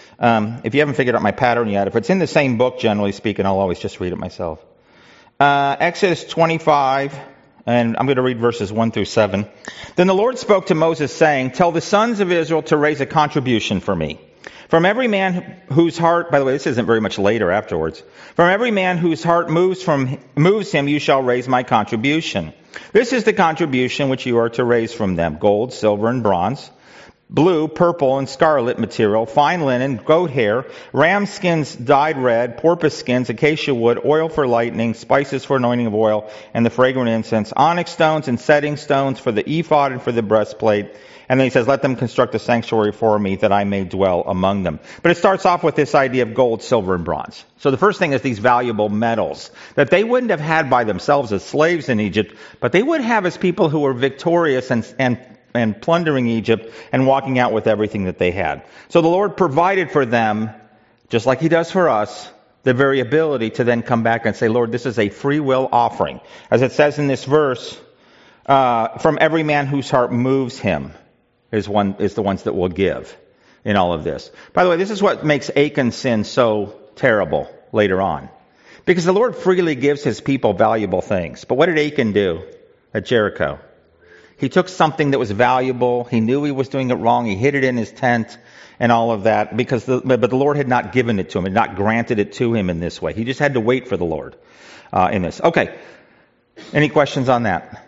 Um, if you haven't figured out my pattern yet, if it's in the same book, generally speaking, I'll always just read it myself. Uh, Exodus twenty-five, and I'm going to read verses one through seven. Then the Lord spoke to Moses, saying, tell the sons of Israel to raise a contribution for me. From every man whose heart, by the way, this isn't very much later afterwards. From every man whose heart moves from moves him, you shall raise my contribution. This is the contribution which you are to raise from them: gold, silver, and bronze, blue, purple, and scarlet material, fine linen, goat hair, ram skins dyed red, porpoise skins, acacia wood, oil for lightning, spices for anointing of oil, and the fragrant incense, onyx stones and setting stones for the ephod and for the breastplate. And then he says, let them construct a sanctuary for me that I may dwell among them. But it starts off with this idea of gold, silver, and bronze. So the first thing is these valuable metals that they wouldn't have had by themselves as slaves in Egypt, but they would have as people who were victorious and, and and plundering Egypt and walking out with everything that they had. So the Lord provided for them, just like he does for us, the very ability to then come back and say, Lord, this is a free will offering. As it says in this verse, uh, from every man whose heart moves him is one is the ones that will give in all of this. By the way, this is what makes Achan's sin so terrible later on. Because the Lord freely gives his people valuable things. But what did Achan do at Jericho? He took something that was valuable. He knew he was doing it wrong. He hid it in his tent and all of that. Because the, but the Lord had not given it to him, had not granted it to him in this way. He just had to wait for the Lord uh, in this. Okay. Any questions on that?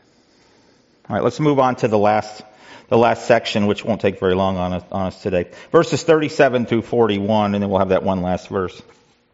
All right. Let's move on to the last, the last section, which won't take very long on us, on us today. Verses thirty-seven through forty-one, and then we'll have that one last verse.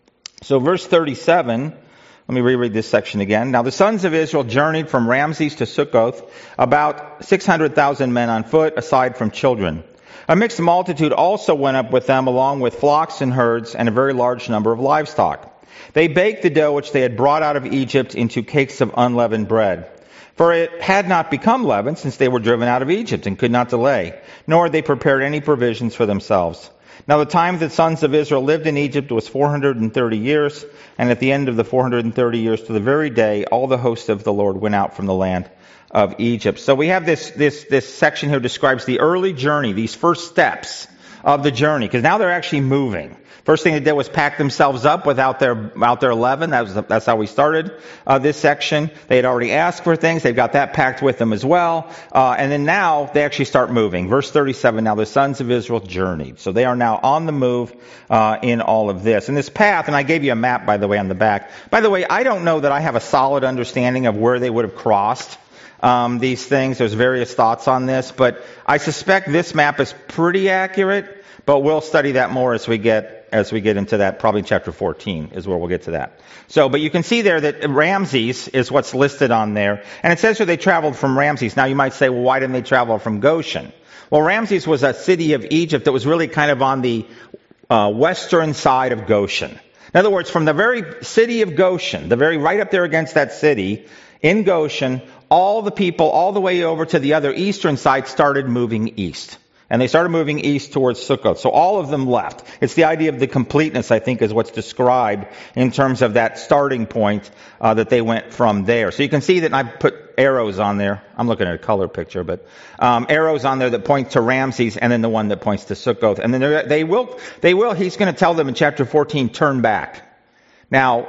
So, verse thirty-seven. Let me reread this section again. Now the sons of Israel journeyed from Ramses to Sukkoth, about six hundred thousand men on foot, aside from children. A mixed multitude also went up with them, along with flocks and herds, and a very large number of livestock. They baked the dough which they had brought out of Egypt into cakes of unleavened bread. For it had not become leavened, since they were driven out of Egypt and could not delay, nor had they prepared any provisions for themselves. Now the time that the sons of Israel lived in Egypt was four hundred thirty years, and at the end of the four hundred thirty years to the very day, all the host of the Lord went out from the land of Egypt. So we have this, this, this section here describes the early journey, these first steps of the journey, because now they're actually moving. First thing they did was pack themselves up without their, without their leaven. That was, that's how we started, uh, this section. They had already asked for things. They've got that packed with them as well. Uh, and then now they actually start moving. Verse thirty-seven, now the sons of Israel journeyed. So they are now on the move, uh, in all of this. And this path, and I gave you a map, by the way, on the back. By the way, I don't know that I have a solid understanding of where they would have crossed, um, these things. There's various thoughts on this, but I suspect this map is pretty accurate, but we'll study that more as we get as we get into that. Probably chapter fourteen is where we'll get to that. So, but you can see there that Ramses is what's listed on there. And it says here they traveled from Ramses. Now you might say, well, why didn't they travel from Goshen? Well, Ramses was a city of Egypt that was really kind of on the uh, western side of Goshen. In other words, from the very city of Goshen, the very right up there against that city, in Goshen, all the people all the way over to the other eastern side started moving east. And they started moving east towards Sukkoth. So all of them left. It's the idea of the completeness, I think, is what's described in terms of that starting point, uh, that they went from there. So you can see that I put arrows on there. I'm looking at a color picture, but um, arrows on there that point to Ramses, and then the one that points to Sukkoth. And then they will, they will, he's going to tell them in chapter fourteen, turn back. Now,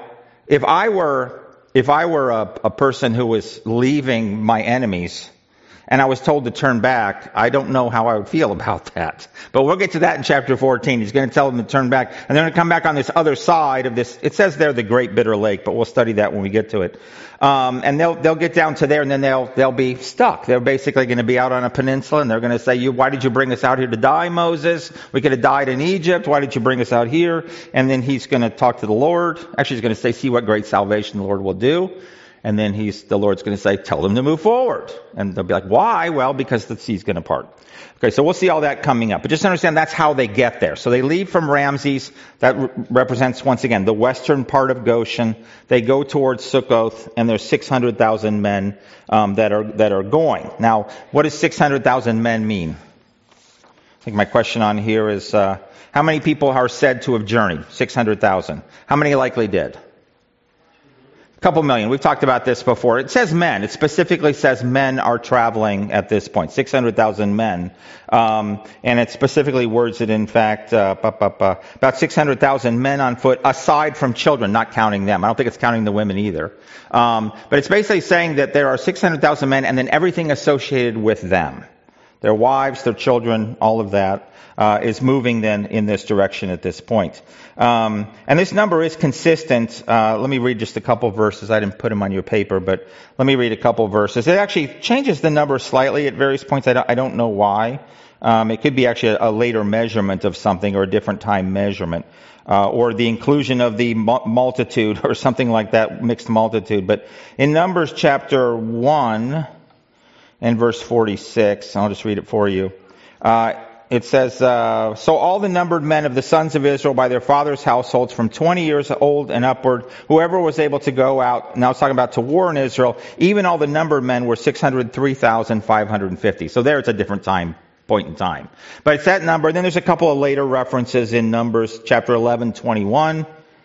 if I were, if I were a, a person who was leaving my enemies, and I was told to turn back, I don't know how I would feel about that. But we'll get to that in chapter fourteen. He's going to tell them to turn back. And they're going to come back on this other side of this. It says there the Great Bitter Lake, but we'll study that when we get to it. Um, and they'll they'll get down to there, and then they'll they'll be stuck. They're basically going to be out on a peninsula, and they're going to say, "You, why did you bring us out here to die, Moses? We could have died in Egypt. Why did you bring us out here?" And then he's going to talk to the Lord. Actually, he's going to say, "See what great salvation the Lord will do." And then he's, the Lord's going to say, tell them to move forward. And they'll be like, why? Well, because the sea's going to part. Okay, so we'll see all that coming up. But just understand that's how they get there. So they leave from Ramses. That re- represents, once again, the western part of Goshen. They go towards Sukkoth, and there's six hundred thousand men um, that are that are going. Now, what does six hundred thousand men mean? I think my question on here is, uh, how many people are said to have journeyed? six hundred thousand. How many likely did? Couple million. We've talked about this before. It says men. It specifically says men are traveling at this point. six hundred thousand men. Um, and it specifically words it, in fact, uh, bu- bu- bu- about six hundred thousand men on foot, aside from children, not counting them. I don't think it's counting the women either. Um, but it's basically saying that there are six hundred thousand men and then everything associated with them. Their wives, their children, all of that uh, is moving then in this direction at this point. Um, and this number is consistent. Uh, let me read just a couple verses. I didn't put them on your paper, but let me read a couple verses. It actually changes the number slightly at various points. I don't, I don't know why. Um, it could be actually a, a later measurement of something or a different time measurement. Uh, or the inclusion of the multitude or something like that, mixed multitude. But in Numbers chapter one and verse forty-six, I'll just read it for you. Uh, it says, uh, so all the numbered men of the sons of Israel by their fathers' households from twenty years old and upward, whoever was able to go out, now it's talking about to war in Israel, even all the numbered men were six hundred three thousand five hundred fifty. So there it's a different time. Point in time. But it's that number. Then there's a couple of later references in Numbers chapter eleven twenty-one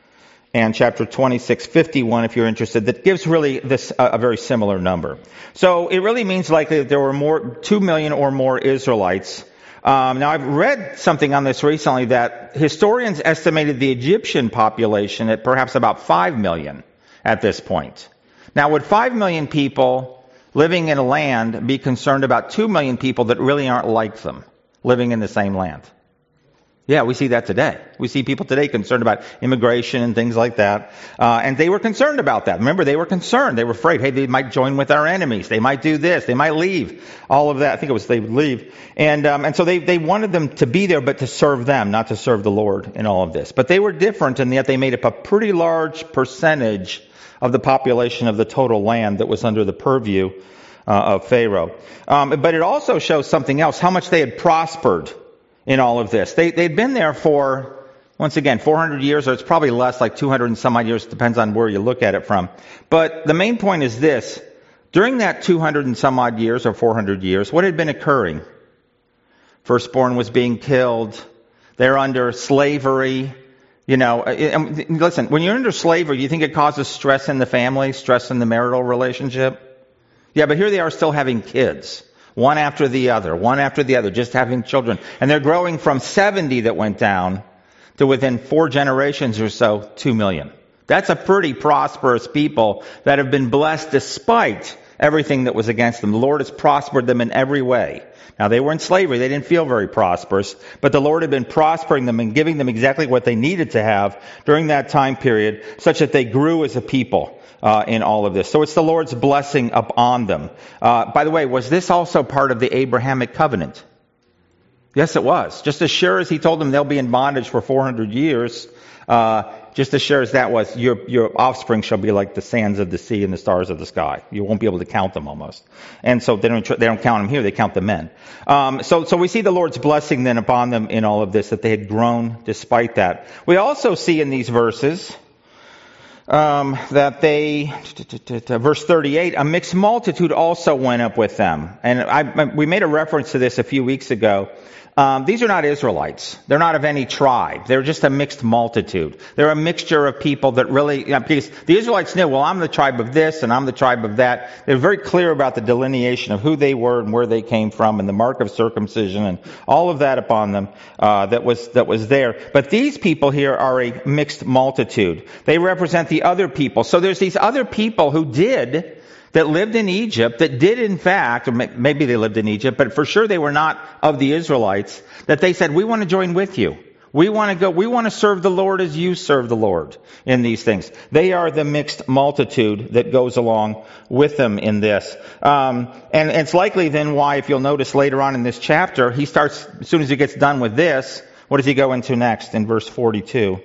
and chapter twenty-six fifty-one, if you're interested, that gives really this uh, a very similar number. So it really means likely that there were more, two million or more Israelites. Um, now I've read something on this recently that historians estimated the Egyptian population at perhaps about five million at this point. Now would five million people living in a land be concerned about two million people that really aren't like them living in the same land? Yeah, we see that today. We see people today concerned about immigration and things like that. Uh, and they were concerned about that. Remember, they were concerned. They were afraid, hey, they might join with our enemies. They might do this. They might leave. All of that. I think it was they would leave. And um, and so they, they wanted them to be there, but to serve them, not to serve the Lord in all of this. But they were different, and yet they made up a pretty large percentage of the population of the total land that was under the purview uh, of Pharaoh. Um, but it also shows something else, how much they had prospered in all of this. They, they'd been there for, once again, four hundred years, or it's probably less, like two hundred and some odd years, depends on where you look at it from. But the main point is this. During that two hundred and some odd years, or four hundred years, what had been occurring? Firstborn was being killed. They're under slavery. You know, and listen, when you're under slavery, you think it causes stress in the family, stress in the marital relationship? Yeah, but here they are still having kids. One after the other, one after the other, just having children. And they're growing from seventy that went down to within four generations or so, two million. That's a pretty prosperous people that have been blessed despite everything that was against them. The Lord has prospered them in every way. Now, they were in slavery. They didn't feel very prosperous, but the Lord had been prospering them and giving them exactly what they needed to have during that time period, such that they grew as a people uh, in all of this. So it's the Lord's blessing upon them. Uh, by the way, was this also part of the Abrahamic covenant? Yes, it was. Just as sure as he told them they'll be in bondage for four hundred years, uh, just as sure as that was, your your offspring shall be like the sands of the sea and the stars of the sky. You won't be able to count them almost. And so they don't they don't count them here, they count the men. Um, so so we see the Lord's blessing then upon them in all of this, that they had grown despite that. We also see in these verses um, that they, verse thirty-eight, a mixed multitude also went up with them. And I, we made a reference to this a few weeks ago. Um, these are not Israelites. They're not of any tribe. They're just a mixed multitude. They're a mixture of people that really, you know, because the Israelites knew, well, I'm the tribe of this and I'm the tribe of that. They're very clear about the delineation of who they were and where they came from and the mark of circumcision and all of that upon them uh, that was that was there. But these people here are a mixed multitude. They represent the other people. So there's these other people who did, that lived in Egypt, that did in fact, or maybe they lived in Egypt, but for sure they were not of the Israelites, that they said, we want to join with you. We want to go, we want to serve the Lord as you serve the Lord in these things. They are the mixed multitude that goes along with them in this. Um, and it's likely then why, if you'll notice later on in this chapter, he starts, as soon as he gets done with this, what does he go into next in verse forty-two?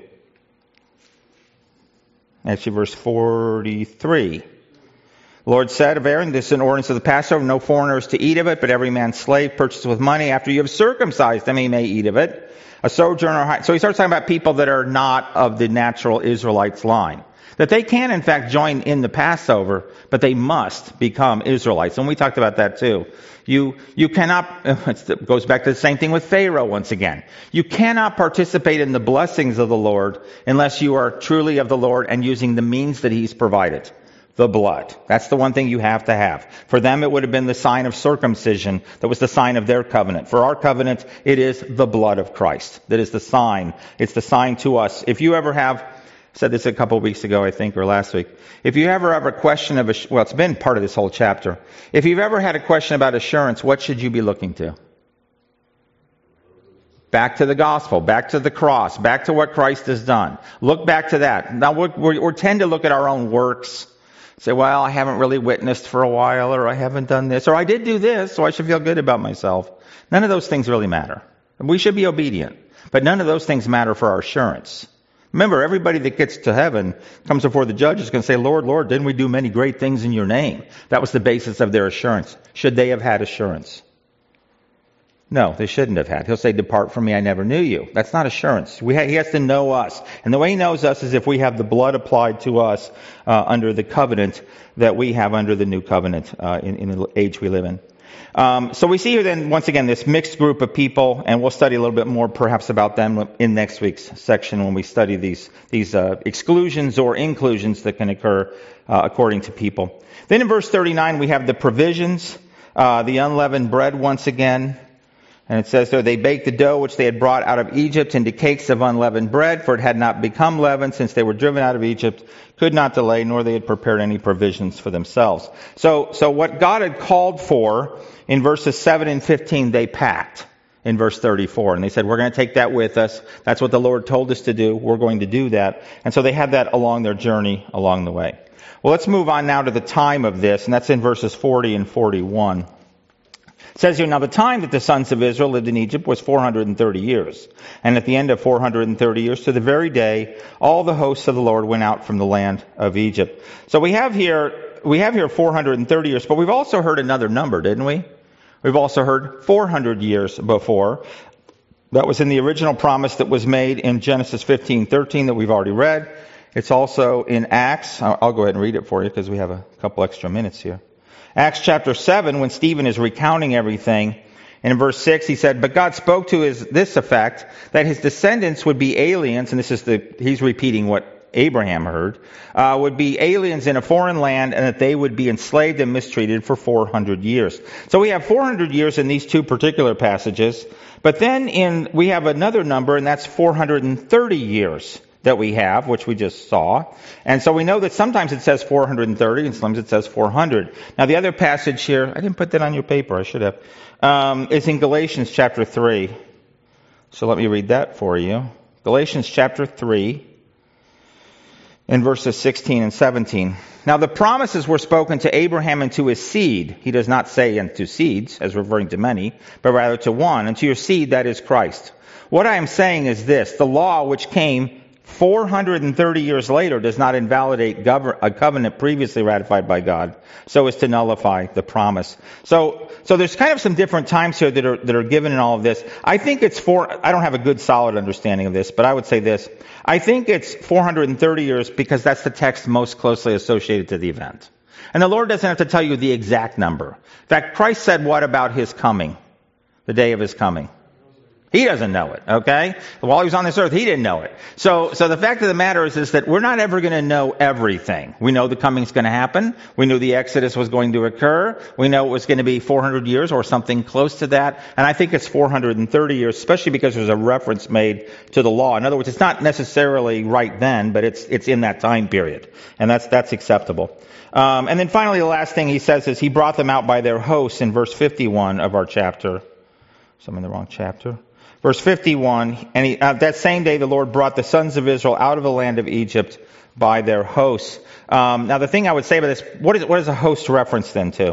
Actually, verse forty-three. The Lord said of Aaron, this is an ordinance of the Passover, no foreigner is to eat of it, but every man's slave purchased with money, after you have circumcised him, he may eat of it. A sojourner, so he starts talking about people that are not of the natural Israelites line. That they can in fact join in the Passover, but they must become Israelites. And we talked about that too. You, you cannot, it goes back to the same thing with Pharaoh once again. You cannot participate in the blessings of the Lord unless you are truly of the Lord and using the means that he's provided. The blood. That's the one thing you have to have. For them, it would have been the sign of circumcision. That was the sign of their covenant. For our covenant, it is the blood of Christ. That is the sign. It's the sign to us. If you ever have, I said this a couple of weeks ago, I think, or last week. If you ever have a question of, well, it's been part of this whole chapter. If you've ever had a question about assurance, what should you be looking to? Back to the gospel, back to the cross, back to what Christ has done. Look back to that. Now, we we tend to look at our own works. Say, well, I haven't really witnessed for a while, or I haven't done this, or I did do this, so I should feel good about myself. None of those things really matter. We should be obedient, but none of those things matter for our assurance. Remember, everybody that gets to heaven comes before the judge is going to say, Lord, Lord, didn't we do many great things in your name? That was the basis of their assurance. Should they have had assurance? No, they shouldn't have had. He'll say, depart from me, I never knew you. That's not assurance. We ha- he has to know us. And the way he knows us is if we have the blood applied to us uh, under the covenant that we have under the new covenant uh, in, in the age we live in. Um, so we see here then, once again, this mixed group of people, and we'll study a little bit more perhaps about them in next week's section when we study these, these uh, exclusions or inclusions that can occur uh, according to people. Then in verse thirty-nine, we have the provisions, uh, the unleavened bread once again. And it says there, they baked the dough which they had brought out of Egypt into cakes of unleavened bread, for it had not become leavened since they were driven out of Egypt, could not delay, nor they had prepared any provisions for themselves. So, so what God had called for in verses seven and fifteen, they packed in verse thirty-four. And they said, we're going to take that with us. That's what the Lord told us to do. We're going to do that. And so they had that along their journey along the way. Well, let's move on now to the time of this, and that's in verses forty and forty-one. It says here, now the time that the sons of Israel lived in Egypt was four hundred thirty years. And at the end of four hundred thirty years, to the very day, all the hosts of the Lord went out from the land of Egypt. So we have here, we have here four hundred thirty years, but we've also heard another number, didn't we? We've also heard four hundred years before. That was in the original promise that was made in Genesis fifteen thirteen that we've already read. It's also in Acts. I'll go ahead and read it for you because we have a couple extra minutes here. Acts chapter seven, when Stephen is recounting everything, and in verse six he said, but God spoke to his this effect, that his descendants would be aliens, and this is the, he's repeating what Abraham heard, uh, would be aliens in a foreign land, and that they would be enslaved and mistreated for four hundred years. So we have four hundred years in these two particular passages, but then in we have another number, and that's four hundred thirty years. That we have, which we just saw. And so we know that sometimes it says four hundred thirty and sometimes it says four hundred. Now the other passage here, I didn't put that on your paper, I should have, um, is in Galatians chapter three. So let me read that for you. Galatians chapter three, in verses sixteen and seventeen. Now the promises were spoken to Abraham and to his seed. He does not say unto seeds, as referring to many, but rather to one, and to your seed, that is Christ. What I am saying is this, the law which came four hundred thirty years later does not invalidate gov- a covenant previously ratified by God, so as to nullify the promise. So, so there's kind of some different times here that are, that are given in all of this. I think it's four, I don't have a good solid understanding of this, but I would say this. I think it's four hundred thirty years because that's the text most closely associated to the event. And the Lord doesn't have to tell you the exact number. In fact, Christ said what about his coming? The day of his coming? He doesn't know it, okay? While he was on this earth, he didn't know it. So, so the fact of the matter is, is that we're not ever going to know everything. We know the coming's going to happen. We knew the Exodus was going to occur. We know it was going to be four hundred years or something close to that. And I think it's four hundred thirty years, especially because there's a reference made to the law. In other words, it's not necessarily right then, but it's, it's in that time period. And that's, that's acceptable. Um, and then finally, the last thing he says is he brought them out by their hosts in verse fifty-one of our chapter. So I'm in the wrong chapter. Verse fifty-one, and he, uh, that same day the Lord brought the sons of Israel out of the land of Egypt by their hosts. Um, now the thing I would say about this, what is, what is a host reference then to?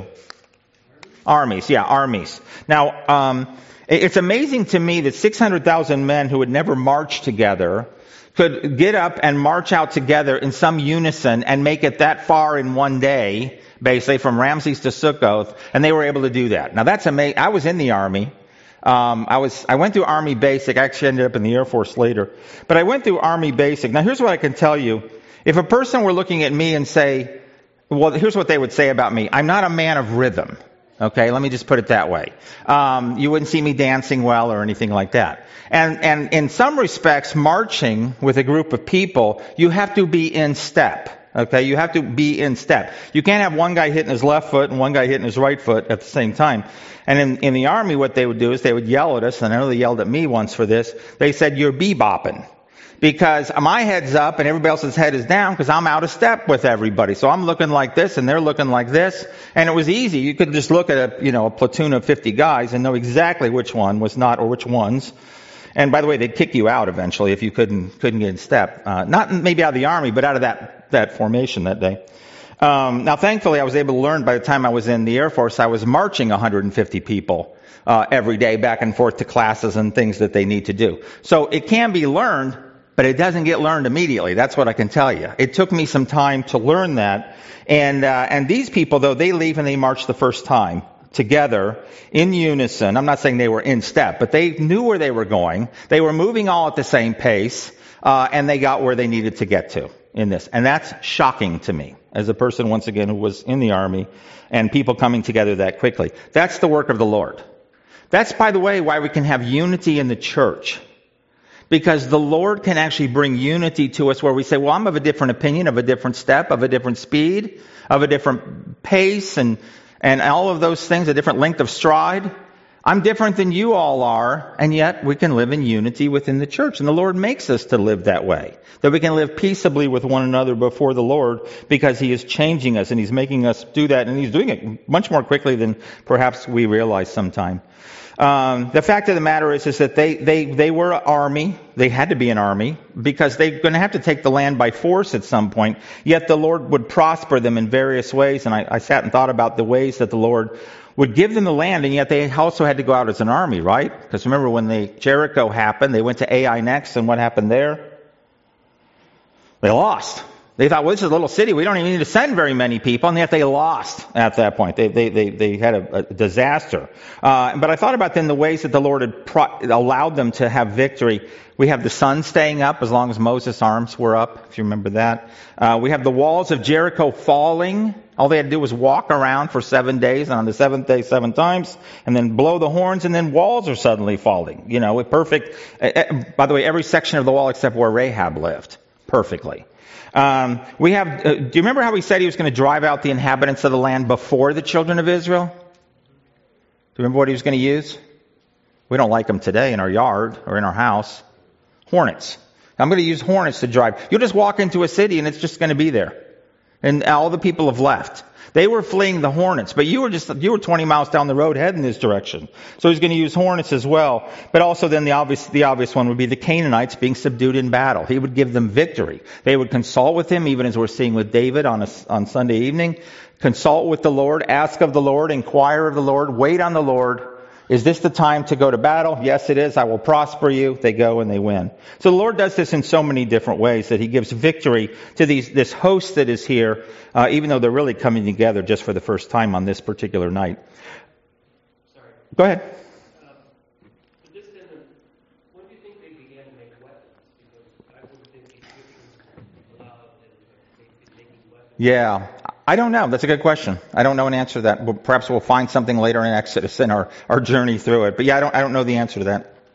Armies, yeah, armies. Now, um, it, it's amazing to me that six hundred thousand men who had never marched together could get up and march out together in some unison and make it that far in one day, basically from Ramses to Sukkoth, and they were able to do that. Now that's amazing. I was in the army. Um, I was, I went through Army Basic. I actually ended up in the Air Force later. But I went through Army Basic. Now here's what I can tell you. If a person were looking at me and say, well, here's what they would say about me. I'm not a man of rhythm. Okay, let me just put it that way. Um, you wouldn't see me dancing well or anything like that. And, and in some respects, marching with a group of people, you have to be in step. Okay, you have to be in step. You can't have one guy hitting his left foot and one guy hitting his right foot at the same time. And in, in the army, what they would do is they would yell at us, and I know they yelled at me once for this. They said, you're bebopping. Because my head's up and everybody else's head is down because I'm out of step with everybody. So I'm looking like this and they're looking like this. And it was easy. You could just look at a, you know, a platoon of fifty guys and know exactly which one was not or which ones. And by the way, they'd kick you out eventually if you couldn't, couldn't get in step. Uh, not maybe out of the army, but out of that, that formation that day. Um, now thankfully I was able to learn by the time I was in the Air Force, I was marching one hundred fifty people, uh, every day back and forth to classes and things that they need to do. So it can be learned, but it doesn't get learned immediately. That's what I can tell you. It took me some time to learn that. And, uh, and these people though, they leave and they march the first time together in unison. I'm not saying they were in step, but they knew where they were going. They were moving all at the same pace, uh, and they got where they needed to get to in this. And that's shocking to me as a person, once again, who was in the army and people coming together that quickly. That's the work of the Lord. That's, by the way, why we can have unity in the church. Because the Lord can actually bring unity to us where we say, well, I'm of a different opinion, of a different step, of a different speed, of a different pace, and and all of those things, a different length of stride. I'm different than you all are, and yet we can live in unity within the church. And the Lord makes us to live that way. That we can live peaceably with one another before the Lord because He is changing us and He's making us do that. And He's doing it much more quickly than perhaps we realize sometime. Um, the fact of the matter is, is that they, they, they were an army. They had to be an army because they're going to have to take the land by force at some point. Yet the Lord would prosper them in various ways. And I, I sat and thought about the ways that the Lord would give them the land, and yet they also had to go out as an army, right? Because remember when the Jericho happened, they went to Ai next, and what happened there? They lost. They thought, well, this is a little city. We don't even need to send very many people. And yet they lost at that point. They they they, they had a, a disaster. Uh, but I thought about then the ways that the Lord had pro- allowed them to have victory. We have the sun staying up as long as Moses' arms were up, if you remember that. Uh, we have the walls of Jericho falling. All they had to do was walk around for seven days, and on the seventh day, seven times, and then blow the horns, and then walls are suddenly falling. You know, with perfect, uh, by the way, every section of the wall except where Rahab lived. Perfectly. Um, we have, uh, do you remember how he said he was going to drive out the inhabitants of the land before the children of Israel? Do you remember what he was going to use? We don't like them today in our yard or in our house. Hornets. I'm going to use hornets to drive. You'll just walk into a city and it's just going to be there. And all the people have left. They were fleeing the hornets, but you were just, you were twenty miles down the road heading this direction. So he's going to use hornets as well. But also then the obvious, the obvious one would be the Canaanites being subdued in battle. He would give them victory. They would consult with him, even as we're seeing with David on a, on Sunday evening. Consult with the Lord, ask of the Lord, inquire of the Lord, wait on the Lord. Is this the time to go to battle? Yes, it is. I will prosper you. They go and they win. So the Lord does this in so many different ways that He gives victory to these this host that is here, uh, even though they're really coming together just for the first time on this particular night. Sorry. Go ahead. Uh, but this then, when do you think they began to make weapons? Because I would think the Egyptians allowed them to make making weapons. Yeah. I don't know. That's a good question. I don't know an answer to that. Well, perhaps we'll find something later in Exodus in our, our journey through it. But yeah, I don't I don't know the answer to that.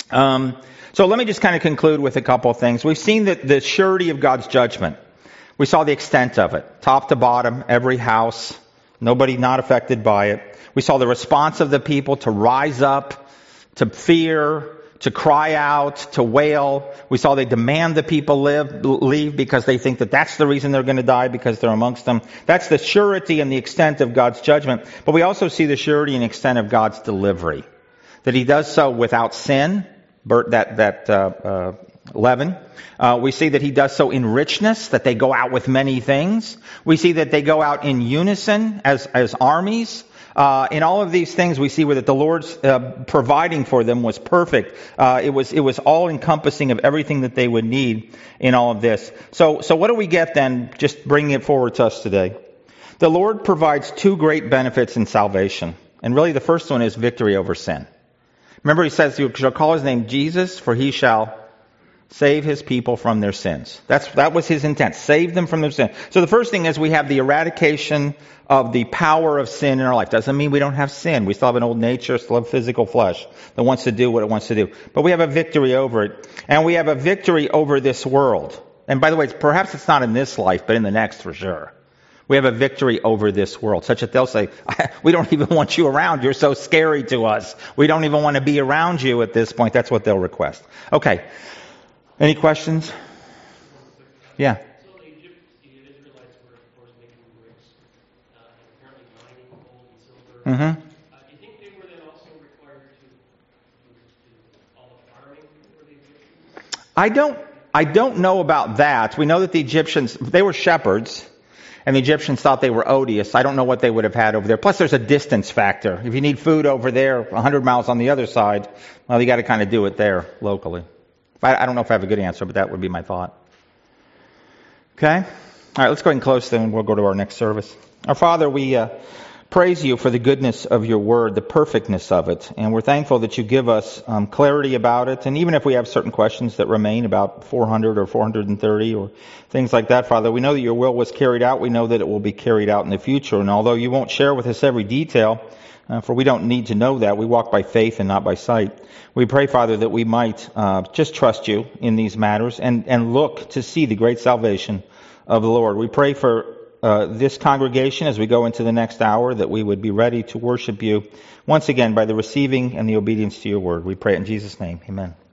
Um, so let me just kind of conclude with a couple of things. We've seen that the surety of God's judgment. We saw the extent of it, top to bottom, every house, nobody not affected by it. We saw the response of the people to rise up, to fear, to cry out, to wail. We saw they demand the people live, leave because they think that that's the reason they're going to die, because they're amongst them. That's the surety and the extent of God's judgment. But we also see the surety and extent of God's delivery. That He does so without sin, that, that, uh, uh, leaven. Uh, we see that He does so in richness, that they go out with many things. We see that they go out in unison as, as armies. Uh, in all of these things, we see where that the Lord's uh, providing for them was perfect. Uh, it was it was all encompassing of everything that they would need in all of this. So so what do we get then? Just bringing it forward to us today. The Lord provides two great benefits in salvation, and really the first one is victory over sin. Remember, He says, "You shall call His name Jesus, for He shall save His people from their sins." That's that was His intent. Save them from their sin. So the first thing is we have the eradication of the power of sin in our life. Doesn't mean we don't have sin. We still have an old nature, still have physical flesh that wants to do what it wants to do. But we have a victory over it. And we have a victory over this world. And by the way, it's, perhaps it's not in this life, but in the next for sure. We have a victory over this world, such that they'll say, we don't even want you around. You're so scary to us. We don't even want to be around you at this point. That's what they'll request. Okay. Any questions? Yeah. So the Egypt, the Israelites were, of course, making bricks, uh, and apparently mining gold and silver. Mm-hmm. Uh, do you think they were then also required to do, to all the farming for the Egyptians? I don't, I don't know about that. We know that the Egyptians, they were shepherds, and the Egyptians thought they were odious. I don't know what they would have had over there. Plus, there's a distance factor. If you need food over there, one hundred miles on the other side, well, you got to kind of do it there locally. I, I don't know if I have a good answer, but that would be my thought. Okay? All right, let's go ahead and close then, and we'll go to our next service. Our Father, we uh, praise You for the goodness of Your Word, the perfectness of it, and we're thankful that You give us um, clarity about it. And even if we have certain questions that remain about four hundred or four hundred thirty or things like that, Father, we know that Your will was carried out. We know that it will be carried out in the future. And although You won't share with us every detail, Uh, for we don't need to know that. We walk by faith and not by sight. We pray, Father, that we might uh, just trust You in these matters and, and look to see the great salvation of the Lord. We pray for uh, this congregation as we go into the next hour, that we would be ready to worship You once again by the receiving and the obedience to Your word. We pray it in Jesus' name. Amen.